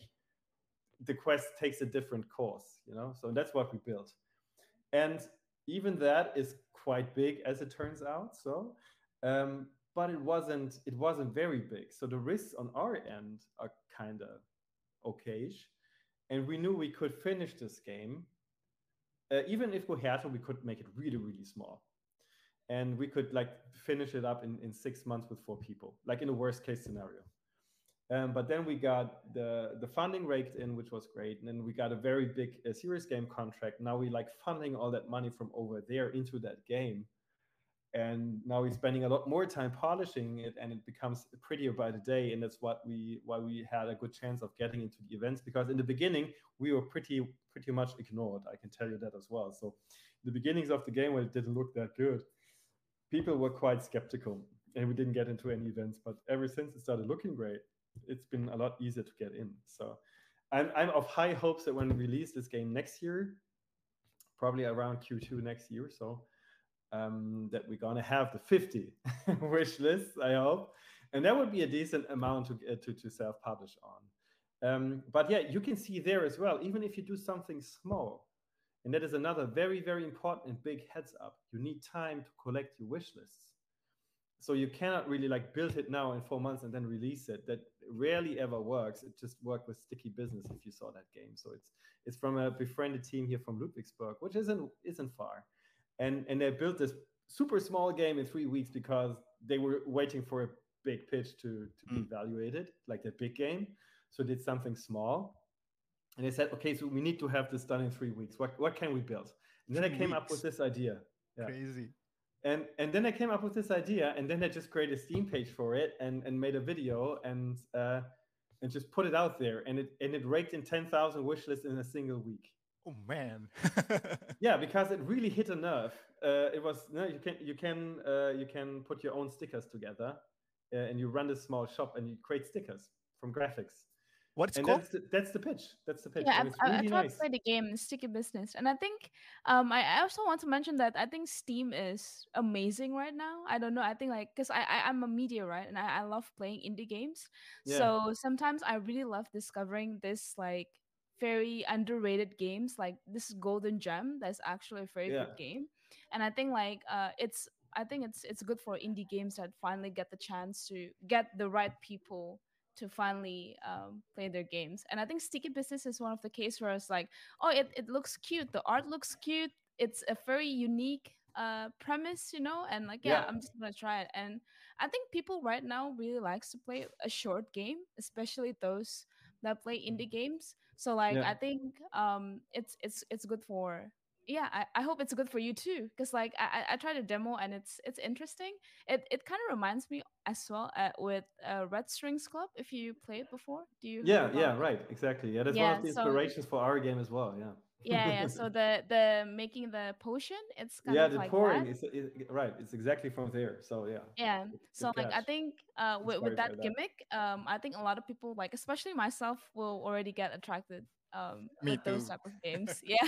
the quest takes a different course, you know. So that's what we built, and even that is quite big as it turns out. So, um, but it wasn't it wasn't very big. So the risks on our end are kind of okayish, and we knew we could finish this game. Uh, even if we had to, we could make it really really small. and we could like finish it up in, in six months with four people, like in a worst case scenario. Um, but then we got the the funding raked in, which was great, and then we got a very big uh, serious game contract. Now we like funneling all that money from over there into that game, and now we're spending a lot more time polishing it, and it becomes prettier by the day. And that's what we why we had a good chance of getting into the events, because in the beginning we were pretty pretty much ignored. I can tell you that as well. So the beginnings of the game, when it didn't look that good, people were quite skeptical, and we didn't get into any events. But ever since it started looking great, it's been a lot easier to get in. So I'm, I'm of high hopes that when we release this game next year, probably around Q two next year, so um, that we're gonna have the fifty wish lists, I hope, and that would be a decent amount to uh, to, to self-publish on. Um, but yeah, you can see there as well, even if you do something small, and that is another very, very important and big heads up, you need time to collect your wish lists. So you cannot really like build it now in four months and then release it. That rarely ever works. It just worked with Sticky Business if you saw that game. So it's it's from a befriended team here from Ludwigsburg, which isn't isn't far. And and they built this super small game in three weeks because they were waiting for a big pitch to, to be Mm. evaluated, like the big game. So did something small. And they said, okay, so we need to have this done in three weeks. What what can we build? And then I Three came up with weeks. this idea. Yeah. Crazy. And and then I came up with this idea, and then I just created a Steam page for it, and, and made a video, and uh, and just put it out there, and it and it raked in ten thousand wish lists in a single week. Oh man. Yeah, because it really hit a nerve. Uh, it was no, you can you can uh, you can put your own stickers together, uh, and you run this small shop, and you create stickers from graphics, What it's and called? that's the, that's the pitch. That's the pitch, Yeah, and I've, it's I, I really tried to nice. play the game Sticky Business, and I think um I, I also want to mention that I think Steam is amazing right now. I don't know. I think like because I, I I'm a media, right, and I, I love playing indie games. Yeah, So sometimes I really love discovering this like very underrated games, like this Golden Gem that's actually a very yeah, good game. And I think like uh it's I think it's it's good for indie games that finally get the chance to get the right people to finally um, play their games. And I think Sticky Business is one of the case where it's like, oh, it, it looks cute. The art looks cute. It's a very unique uh, premise, you know, and like, yeah, yeah, I'm just gonna try it. And I think people right now really likes to play a short game, especially those that play indie games. So like, yeah. I think um, it's it's it's good for yeah, I, I hope it's good for you too. Cause like I, I I tried a demo and it's it's interesting. It it kind of reminds me as well uh, with uh, Red Strings Club. If you played before, do you heard Yeah, about yeah, it? right, exactly. Yeah, that's one of Yeah. the So inspirations for our game as well. Yeah. yeah, yeah. So the the making the potion, it's kind Yeah, of the like that. pouring is, is right. It's exactly from there. So yeah, Yeah. good, So good like catch. I think uh with, with Inspired by that that. gimmick, um I think a lot of people like especially myself will already get attracted um Me with those too. type of games. Yeah.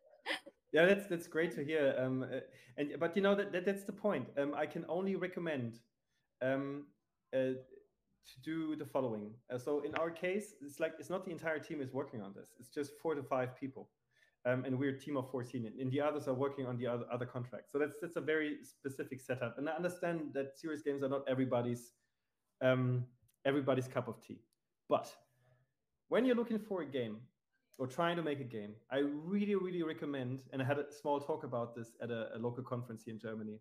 Yeah, that's that's great to hear. Um, uh, and but you know that, that that's the point. Um, I can only recommend um uh, to do the following. Uh, so in our case, it's like it's not the entire team is working on this. It's just four to five people. Um, and we're a team of fourteen, and the others are working on the other, other contracts. So that's that's a very specific setup. And I understand that serious games are not everybody's um, everybody's cup of tea. But when you're looking for a game or trying to make a game, I really, really recommend. And I had a small talk about this at a, a local conference here in Germany,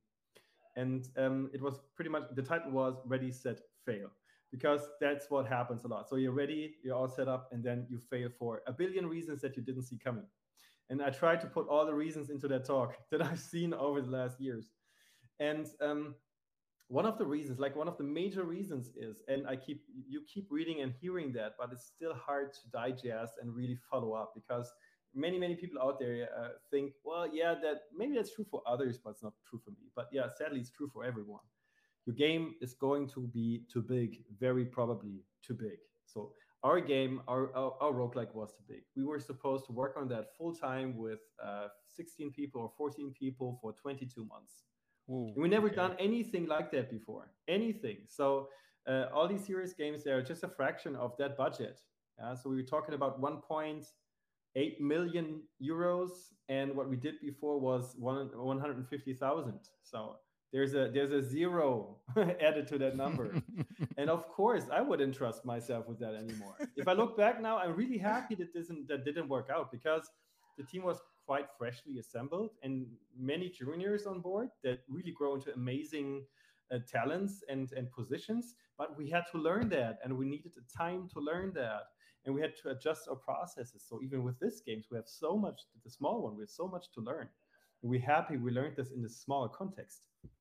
and um, it was pretty much the title was Ready, Set, Fail, because that's what happens a lot. So you're ready, you're all set up, and then you fail for a billion reasons that you didn't see coming. And I tried to put all the reasons into that talk that I've seen over the last years. And um, one of the reasons, like one of the major reasons is, and I keep, you keep reading and hearing that, but it's still hard to digest and really follow up, because many, many people out there uh, think, well, yeah, that maybe that's true for others, but it's not true for me. But yeah, sadly, it's true for everyone. Your game is going to be too big, very probably too big. So our game, our, our, our roguelike was too big. We were supposed to work on that full time with uh, sixteen people or fourteen people for twenty-two months. Ooh, And we never okay. done anything like that before, anything. So uh, all these serious games, they are just a fraction of that budget. Yeah? So we were talking about one point eight million euros, and what we did before was one, one hundred fifty thousand. So there's a there's a zero added to that number. And of course, I wouldn't trust myself with that anymore. If I look back now, I'm really happy that this that didn't work out, because the team was quite freshly assembled and many juniors on board that really grow into amazing uh, talents and, and positions. But we had to learn that, and we needed the time to learn that. And we had to adjust our processes. So even with this games, we have so much, the small one, we have so much to learn. And we're happy we learned this in this smaller context.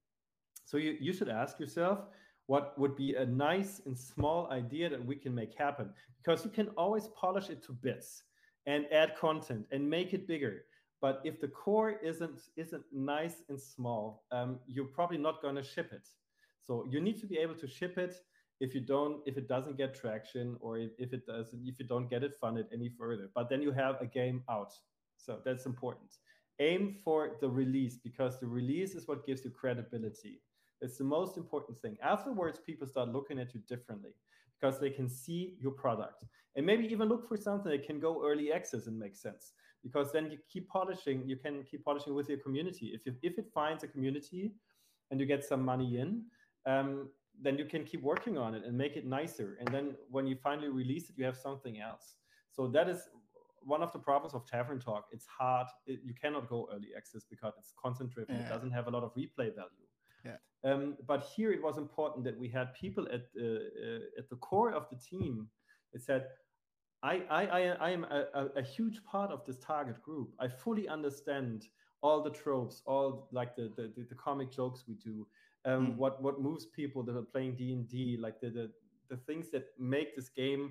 So you, you should ask yourself, what would be a nice and small idea that we can make happen? Because you can always polish it to bits and add content and make it bigger. But if the core isn't isn't nice and small, um, you're probably not going to ship it. So you need to be able to ship it. If you don't, if it doesn't get traction, or if, if it doesn't, if you don't get it funded any further, but then you have a game out. So that's important. Aim for the release, because the release is what gives you credibility. It's the most important thing. Afterwards, people start looking at you differently because they can see your product, and maybe even look for something that can go early access and make sense, because then you keep polishing. You can keep polishing with your community. If you, if it finds a community and you get some money in, um, then you can keep working on it and make it nicer. And then when you finally release it, you have something else. So that is one of the problems of Tavern Talk. It's hard. It, you cannot go early access because it's content driven. Yeah. It doesn't have a lot of replay value. Yeah. Um, but here it was important that we had people at uh, uh, at the core of the team that said, I, I, I, I am a, a, a huge part of this target group. I fully understand all the tropes, all like the, the, the, the comic jokes we do, um, mm. what, what moves people that are playing D and D, like the, the, the things that make this game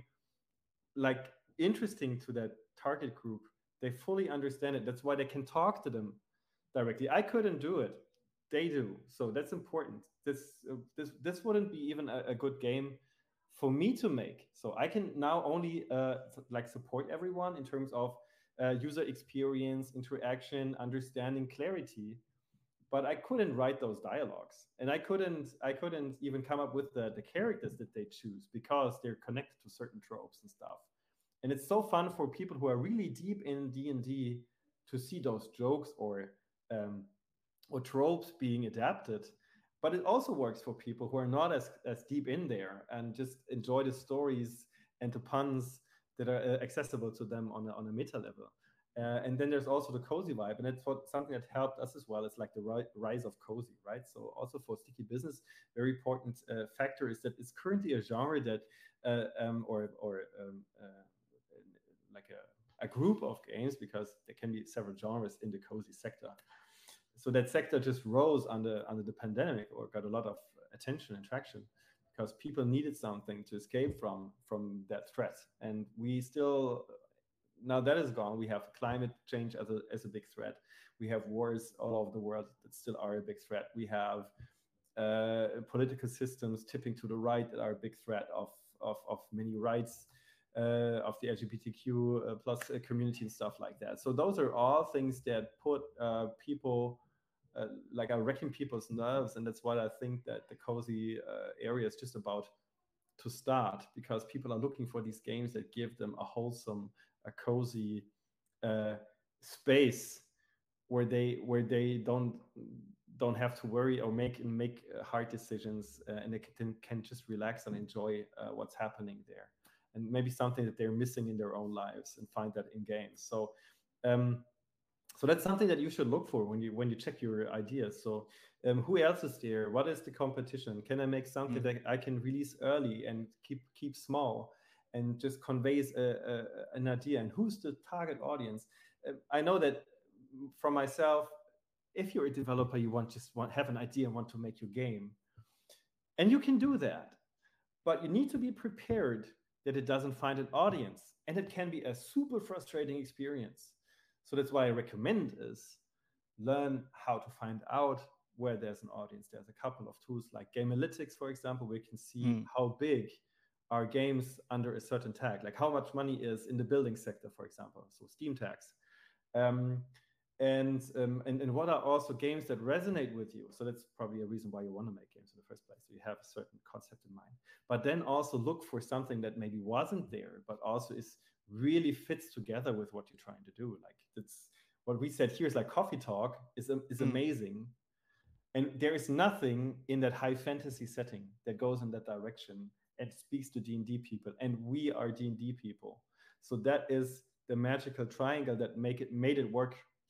like interesting to that target group. They fully understand it. That's why they can talk to them directly. I couldn't do it. They do. So that's important. This uh, this this wouldn't be even a, a good game for me to make. So I can now only uh, like support everyone in terms of uh, user experience, interaction, understanding, clarity. But I couldn't write those dialogues, and I couldn't I couldn't even come up with the, the characters that they choose, because they're connected to certain tropes and stuff. And it's so fun for people who are really deep in D and D to see those jokes or um, or tropes being adapted. But it also works for people who are not as, as deep in there and just enjoy the stories and the puns that are uh, accessible to them on a, on a meta level. Uh, and then there's also the cozy vibe, and that's what something that helped us as well. It's like the ri- rise of cozy, right? So also for Sticky Business, very important uh, factor is that it's currently a genre that, uh, um, or or um, uh, like a, a group of games, because there can be several genres in the cozy sector. So that sector just rose under under the pandemic, or got a lot of attention and traction, because people needed something to escape from from that threat. And we still, now that is gone, we have climate change as a as a big threat. We have wars all over the world that still are a big threat. We have uh, political systems tipping to the right that are a big threat of of, of many rights uh, of the L G B T Q uh, plus uh, community and stuff like that. So those are all things that put uh, people uh, like are wrecking people's nerves, and that's why I think that the cozy uh, area is just about to start, because people are looking for these games that give them a wholesome, a cozy uh, space where they where they don't don't have to worry or make make hard decisions, uh, and they can, can just relax and enjoy uh, what's happening there, and maybe something that they're missing in their own lives and find that in games. So um, so that's something that you should look for when you when you check your ideas. So um, who else is there? What is the competition? Can I make something mm. that I can release early and keep keep small and just conveys a, a, an idea? And who's the target audience? Uh, I know that from myself, if you're a developer, you want just want have an idea and want to make your game, and you can do that, but you need to be prepared that it doesn't find an audience, and it can be a super frustrating experience. So that's why I recommend is learn how to find out where there's an audience. There's a couple of tools like Gamalytics, for example, where you can see mm. how big are games under a certain tag, like how much money is in the building sector, for example, so Steam tags. Um, and, um, and and what are also games that resonate with you? So that's probably a reason why you want to make games in the first place. So you have a certain concept in mind, but then also look for something that maybe wasn't there, but also is really fits together with what you're trying to do. Like it's what we said here is like Coffee Talk is is mm. amazing, and there is nothing in that high fantasy setting that goes in that direction and speaks to D and D people, and we are D and D people. So that is the magical triangle that make it made it work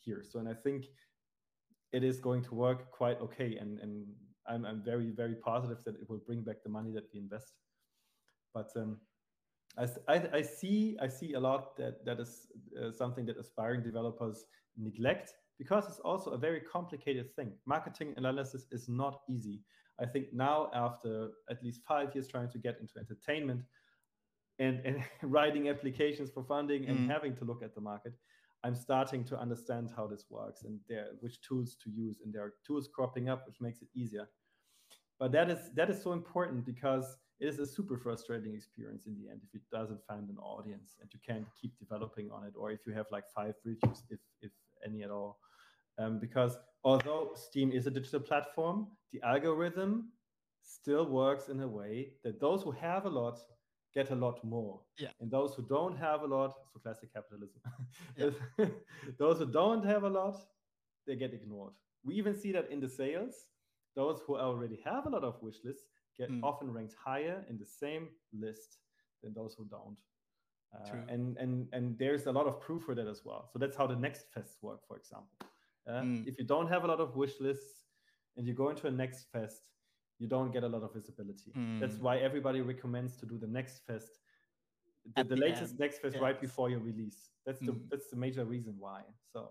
here. So, and I think it is going to work quite okay. And, and I'm, I'm very, very positive that it will bring back the money that we invest. But um, I, I, I see I see a lot that, that is uh, something that aspiring developers neglect, because it's also a very complicated thing. Marketing analysis is not easy. I think now, after at least five years trying to get into entertainment and, and writing applications for funding and Mm. having to look at the market, I'm starting to understand how this works and there, which tools to use. And there are tools cropping up, which makes it easier. But that is that is so important, because it is a super frustrating experience in the end if it doesn't find an audience and you can't keep developing on it, or if you have like five reviews, if if any at all. Um, because although Steam is a digital platform, the algorithm still works in a way that those who have a lot get a lot more. Yeah. And those who don't have a lot, so classic capitalism, Yeah. those who don't have a lot, they get ignored. We even see that in the sales. Those who already have a lot of wish lists get Mm. often ranked higher in the same list than those who don't. Uh, True. and, and, and there's a lot of proof for that as well. So that's how the next fests work, for example. Uh, Mm. If you don't have a lot of wish lists and you go into a next fest, you don't get a lot of visibility. That's Mm. why everybody recommends to do the next fest, the, At the the latest end. next fest right Yes. before your release. That's the Mm. that's the major reason why. So,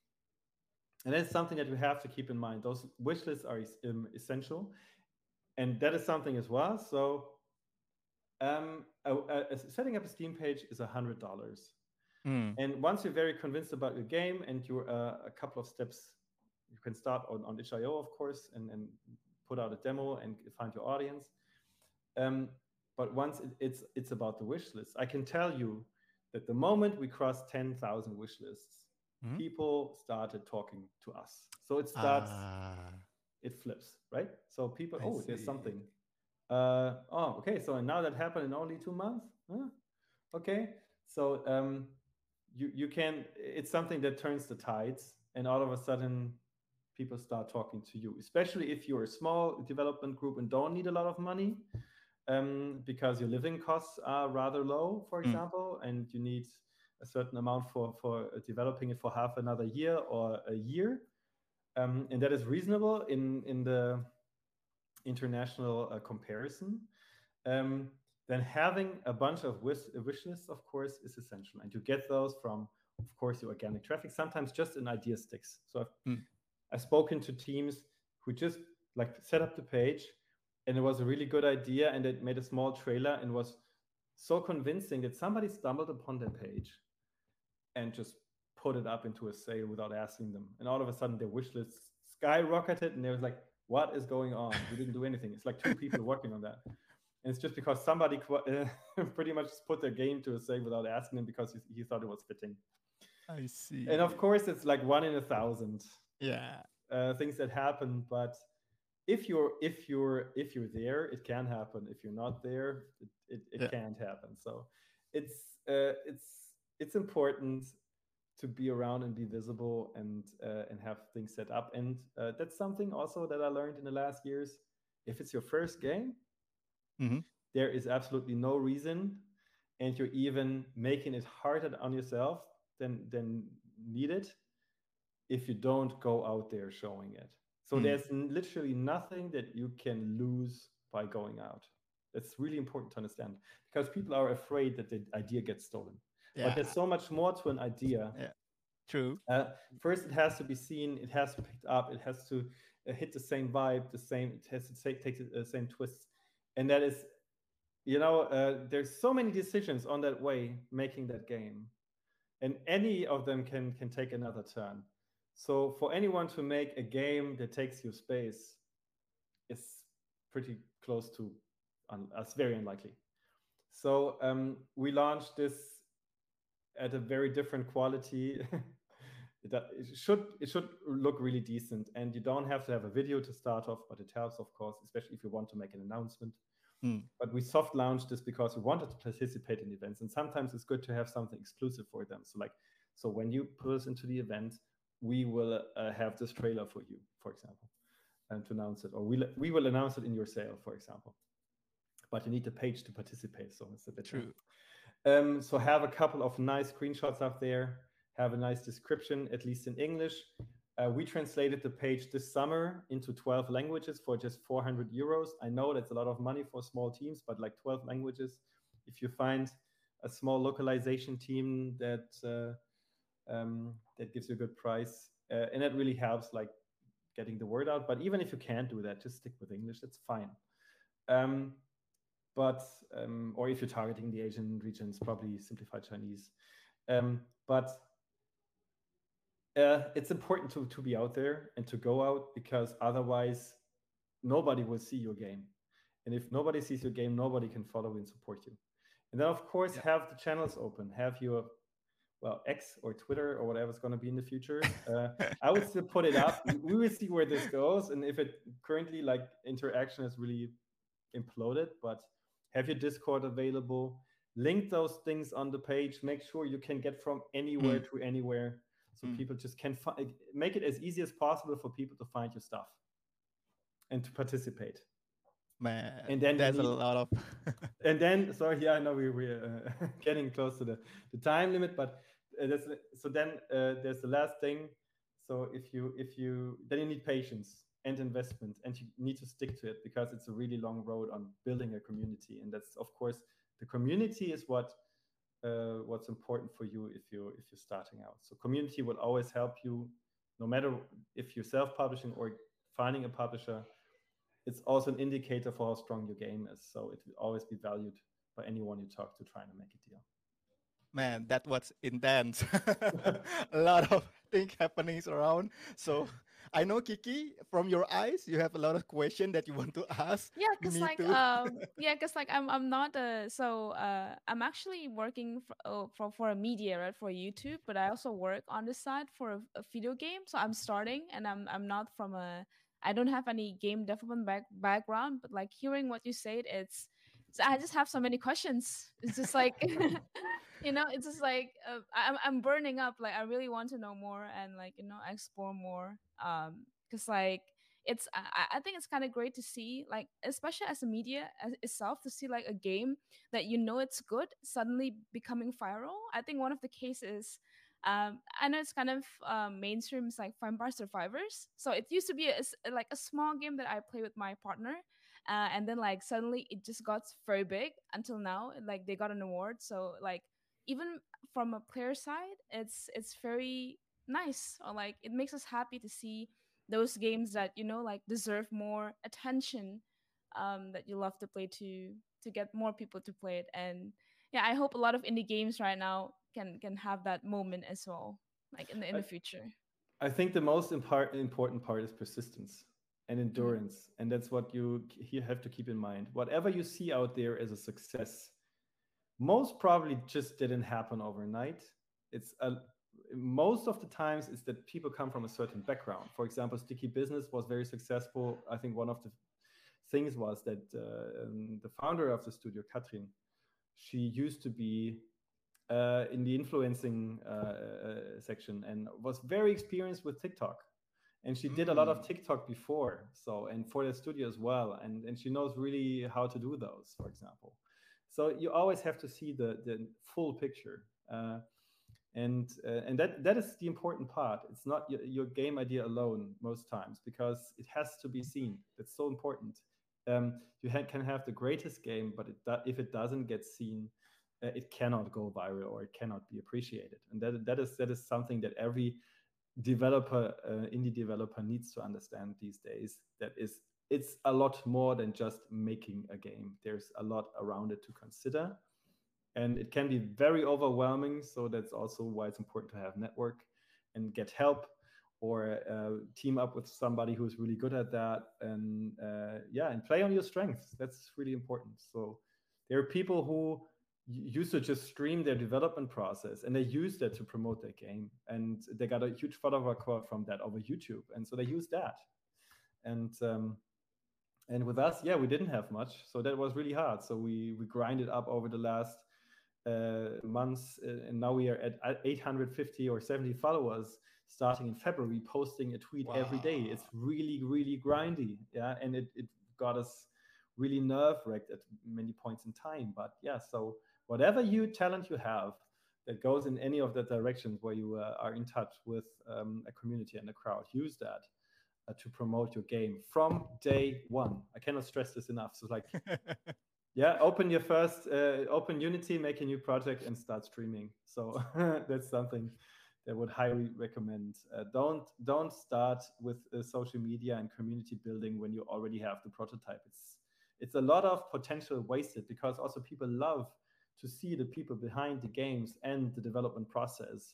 and that's something that we have to keep in mind. Those wish lists are es- um, essential, and that is something as well. So, um, a, a- a- setting up a Steam page is a hundred dollars. Mm. And once you're very convinced about your game and you're uh, a couple of steps, you can start on, on itch dot i o, of course, and, and put out a demo and find your audience. Um, but once it, it's it's about the wish list, I can tell you that the moment we crossed ten thousand wish lists, Mhm. people started talking to us. So it starts, Ah, it flips, right? So people, I oh, there's see. something. Uh, oh, okay. So and now that happened in only two months. Huh? Okay. So um, you you can. It's something that turns the tides, and all of a sudden, people start talking to you. Especially if you're a small development group and don't need a lot of money, um, because your living costs are rather low, for Mm. example, and you need a certain amount for for uh, developing it for half another year or a year, um, and that is reasonable in in the international uh, comparison. Um, then having a bunch of wish, wish lists, of course, is essential, and you get those from, of course, your organic traffic. Sometimes just an idea sticks. So I've, Mm. I've spoken to teams who just like set up the page, and it was a really good idea, and it made a small trailer and was so convincing that somebody stumbled upon their page and just put it up into a sale without asking them. And all of a sudden, their wish list skyrocketed, and they was like, "What is going on? We didn't do anything." It's like two people working on that, and it's just because somebody uh, pretty much put their game to a sale without asking them because he, he thought it was fitting. I see. And of course, it's like one in a thousand Yeah. uh, things that happen. But if you're if you're if you're there, it can happen. If you're not there, it it, it Yeah. can't happen. So it's uh, it's it's important to be around and be visible and uh, and have things set up. And uh, that's something also that I learned in the last years. If it's your first game, Mhm. there is absolutely no reason, and you're even making it harder on yourself than than needed if you don't go out there showing it. So Mm. there's n- literally nothing that you can lose by going out. That's really important to understand, because people are afraid that the idea gets stolen. But Yeah. there's so much more to an idea. Yeah. True. Uh, first, it has to be seen, it has to be picked up, it has to uh, hit the same vibe, the same, it has to take, take the uh, same twists. And that is, you know, uh, there's so many decisions on that way making that game. And any of them can can take another turn. So for anyone to make a game that takes your space is pretty close to un- us, very unlikely. So um, we launched this at a very different quality. it, uh, it should it should look really decent, and you don't have to have a video to start off, but it helps, of course, especially if you want to make an announcement. Mm. But we soft launched this because we wanted to participate in events, and sometimes it's good to have something exclusive for them. So like, so when you put us into the event, we will uh, have this trailer for you, for example, and to announce it, or we we will announce it in your sale, for example. But you need the page to participate, so it's a bit True. Um, so have a couple of nice screenshots up there. have a nice description, at least in English. Uh, we translated the page this summer into twelve languages for just four hundred euros. I know that's a lot of money for small teams, but like twelve languages, if you find a small localization team that uh, um, that gives you a good price, uh, and it really helps like getting the word out. But even if you can't do that, just stick with English. That's fine. Um, but um, or if you're targeting the Asian regions, probably simplified Chinese. Um, but uh, it's important to, to be out there and to go out, because otherwise nobody will see your game. And if nobody sees your game, nobody can follow and support you. And then, of course, Yeah. have the channels open. Have your, well, X or Twitter or whatever it's going to be in the future. Uh, I would still put it up. We will see where this goes. And if it currently, like, interaction has really imploded, but have your Discord available. Link those things on the page. Make sure you can get from anywhere Mm. to anywhere. So Mm. people just can fi- make it as easy as possible for people to find your stuff and to participate. Man, And then you there's a need- lot of. And then, sorry, yeah, I know we, we're uh, getting close to the, the time limit, but uh, that's, so then uh, there's the last thing. So if you, if you, then you need patience and investment, and you need to stick to it, because it's a really long road on building a community. And that's, of course, the community is what, uh, what's important for you if you, if you're starting out. So community will always help you, no matter if you're self-publishing or finding a publisher. It's also an indicator for how strong your game is. So it will always be valued by anyone you talk to trying to make a deal. Man, that was intense. A lot of things happening around. So I know, Kiki, from your eyes, you have a lot of questions that you want to ask. Yeah, cause Me like too. um yeah, cause like I'm I'm not uh so uh I'm actually working for uh, for for a media, right, for YouTube, but I also work on the side for a, a video game. So I'm starting, and I'm I'm not from a I don't have any game development back, background, but like hearing what you said, it's so I just have so many questions. It's just like you know, it's just like uh, I'm I'm burning up. Like I really want to know more and like you know explore more. Um, cause like it's I, I think it's kind of great to see like especially as a media as itself to see like a game that you know it's good suddenly becoming viral. I think one of the cases. Um, I know it's kind of um, mainstream. It's like Vampire Survivors. So it used to be a, s- like a small game that I play with my partner, uh, and then like suddenly it just got very big until now. Like they got an award. So like even from a player side, it's it's very nice, or like it makes us happy to see those games that you know like deserve more attention, um that you love to play to to get more people to play it. And yeah, I hope a lot of indie games right now can can have that moment as well, like in the in I, the future. I think the most impar- important part is persistence and Mm-hmm. endurance. And that's what you, you have to keep in mind. Whatever you see out there as a success, most probably just didn't happen overnight. It's a, most of the times it's that people come from a certain background. For example, Sticky Business was very successful. I think one of the things was that uh, um, the founder of the studio, Katrin, she used to be uh, in the influencing uh, uh, section and was very experienced with TikTok. And she did a lot of Mm. TikTok before, so and for the studio as well, and and she knows really how to do those, for example. So you always have to see the the full picture, uh, and uh, and that that is the important part. It's not your, your game idea alone most times, because it has to be seen. That's so important. Um, you ha- can have the greatest game, but it do- if it doesn't get seen, uh, it cannot go viral or it cannot be appreciated. And that that is that is something that every developer, uh, indie developer needs to understand these days. That is, it's a lot more than just making a game. There's a lot around it to consider, and it can be very overwhelming. So that's also why it's important to have network and get help, or uh, team up with somebody who's really good at that, and uh, yeah, and play on your strengths. That's really important. So there are people who used to just stream their development process, and they use that to promote their game, and they got a huge follower crowd from that over YouTube, and so they use that. And um, and with us, yeah, we didn't have much, so that was really hard. So we we grinded up over the last uh, months, uh, and now we are at at eight hundred fifty or seventy followers starting in February, posting a tweet every day. It's Wow. really, really grindy, yeah, and it, it got us really nerve wracked at many points in time. But yeah, so whatever you talent you have, that goes in any of the directions where you uh, are in touch with um, a community and a crowd. Use that uh, to promote your game from day one. I cannot stress this enough. So like, yeah, open your first, uh, open Unity, make a new project, and start streaming. So that's something that I would highly recommend. Uh, don't don't start with uh, social media and community building when you already have the prototype. It's it's a lot of potential wasted, because also people love to see the people behind the games and the development process.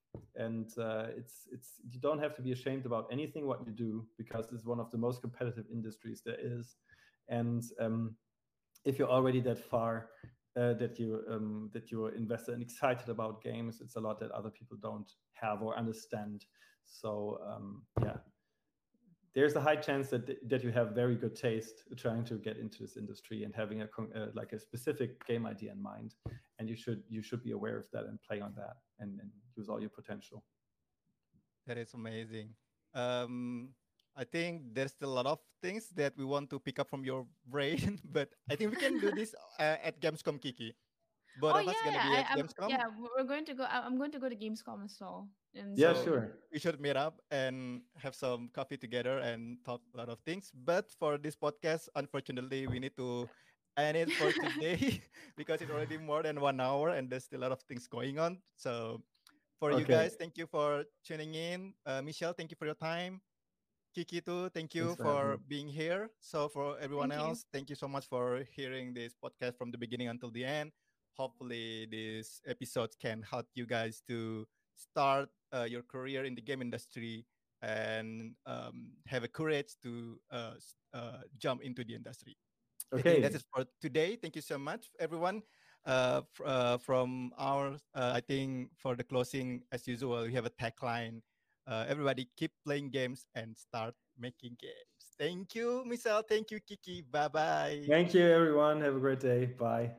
And uh, it's it's you don't have to be ashamed about anything what you do, because it's one of the most competitive industries there is. And um, if you're already that far, uh, that you um, that you're invested and excited about games, it's a lot that other people don't have or understand. So um, yeah, there's a high chance that that you have very good taste trying to get into this industry and having a uh, like a specific game idea in mind, and you should you should be aware of that and play on that, and, and use all your potential. That is amazing. Um, I think there's still a lot of things that we want to pick up from your brain, but I think we can do this uh, at Gamescom, Kiki. Both Oh of us yeah, gonna yeah. be I, at I'm Gamescom. yeah. We're going to go. I- I'm going to go to Gamescom as well. And Yeah, So sure. we should meet up and have some coffee together and talk a lot of things. But for this podcast, unfortunately, we need to end it for today because it's already more than one hour and there's still a lot of things going on. So for you Okay. guys, thank you for tuning in. Uh, Michelle, thank you for your time. Kiki too, thank Thanks you for having me. for being here. So for everyone thank you. else, thank you so much for hearing this podcast from the beginning until the end. Hopefully, this episode can help you guys to start uh, your career in the game industry and um, have a courage to uh, s- uh, jump into the industry. I think that's Okay. it for today. Thank you so much, everyone. Uh, fr- uh, from our, uh, I think for the closing, as usual, we have a tagline. Uh, everybody keep playing games and start making games. Thank you, Michelle. Thank you, Kiki. Bye bye. Thank you, everyone. Have a great day. Bye.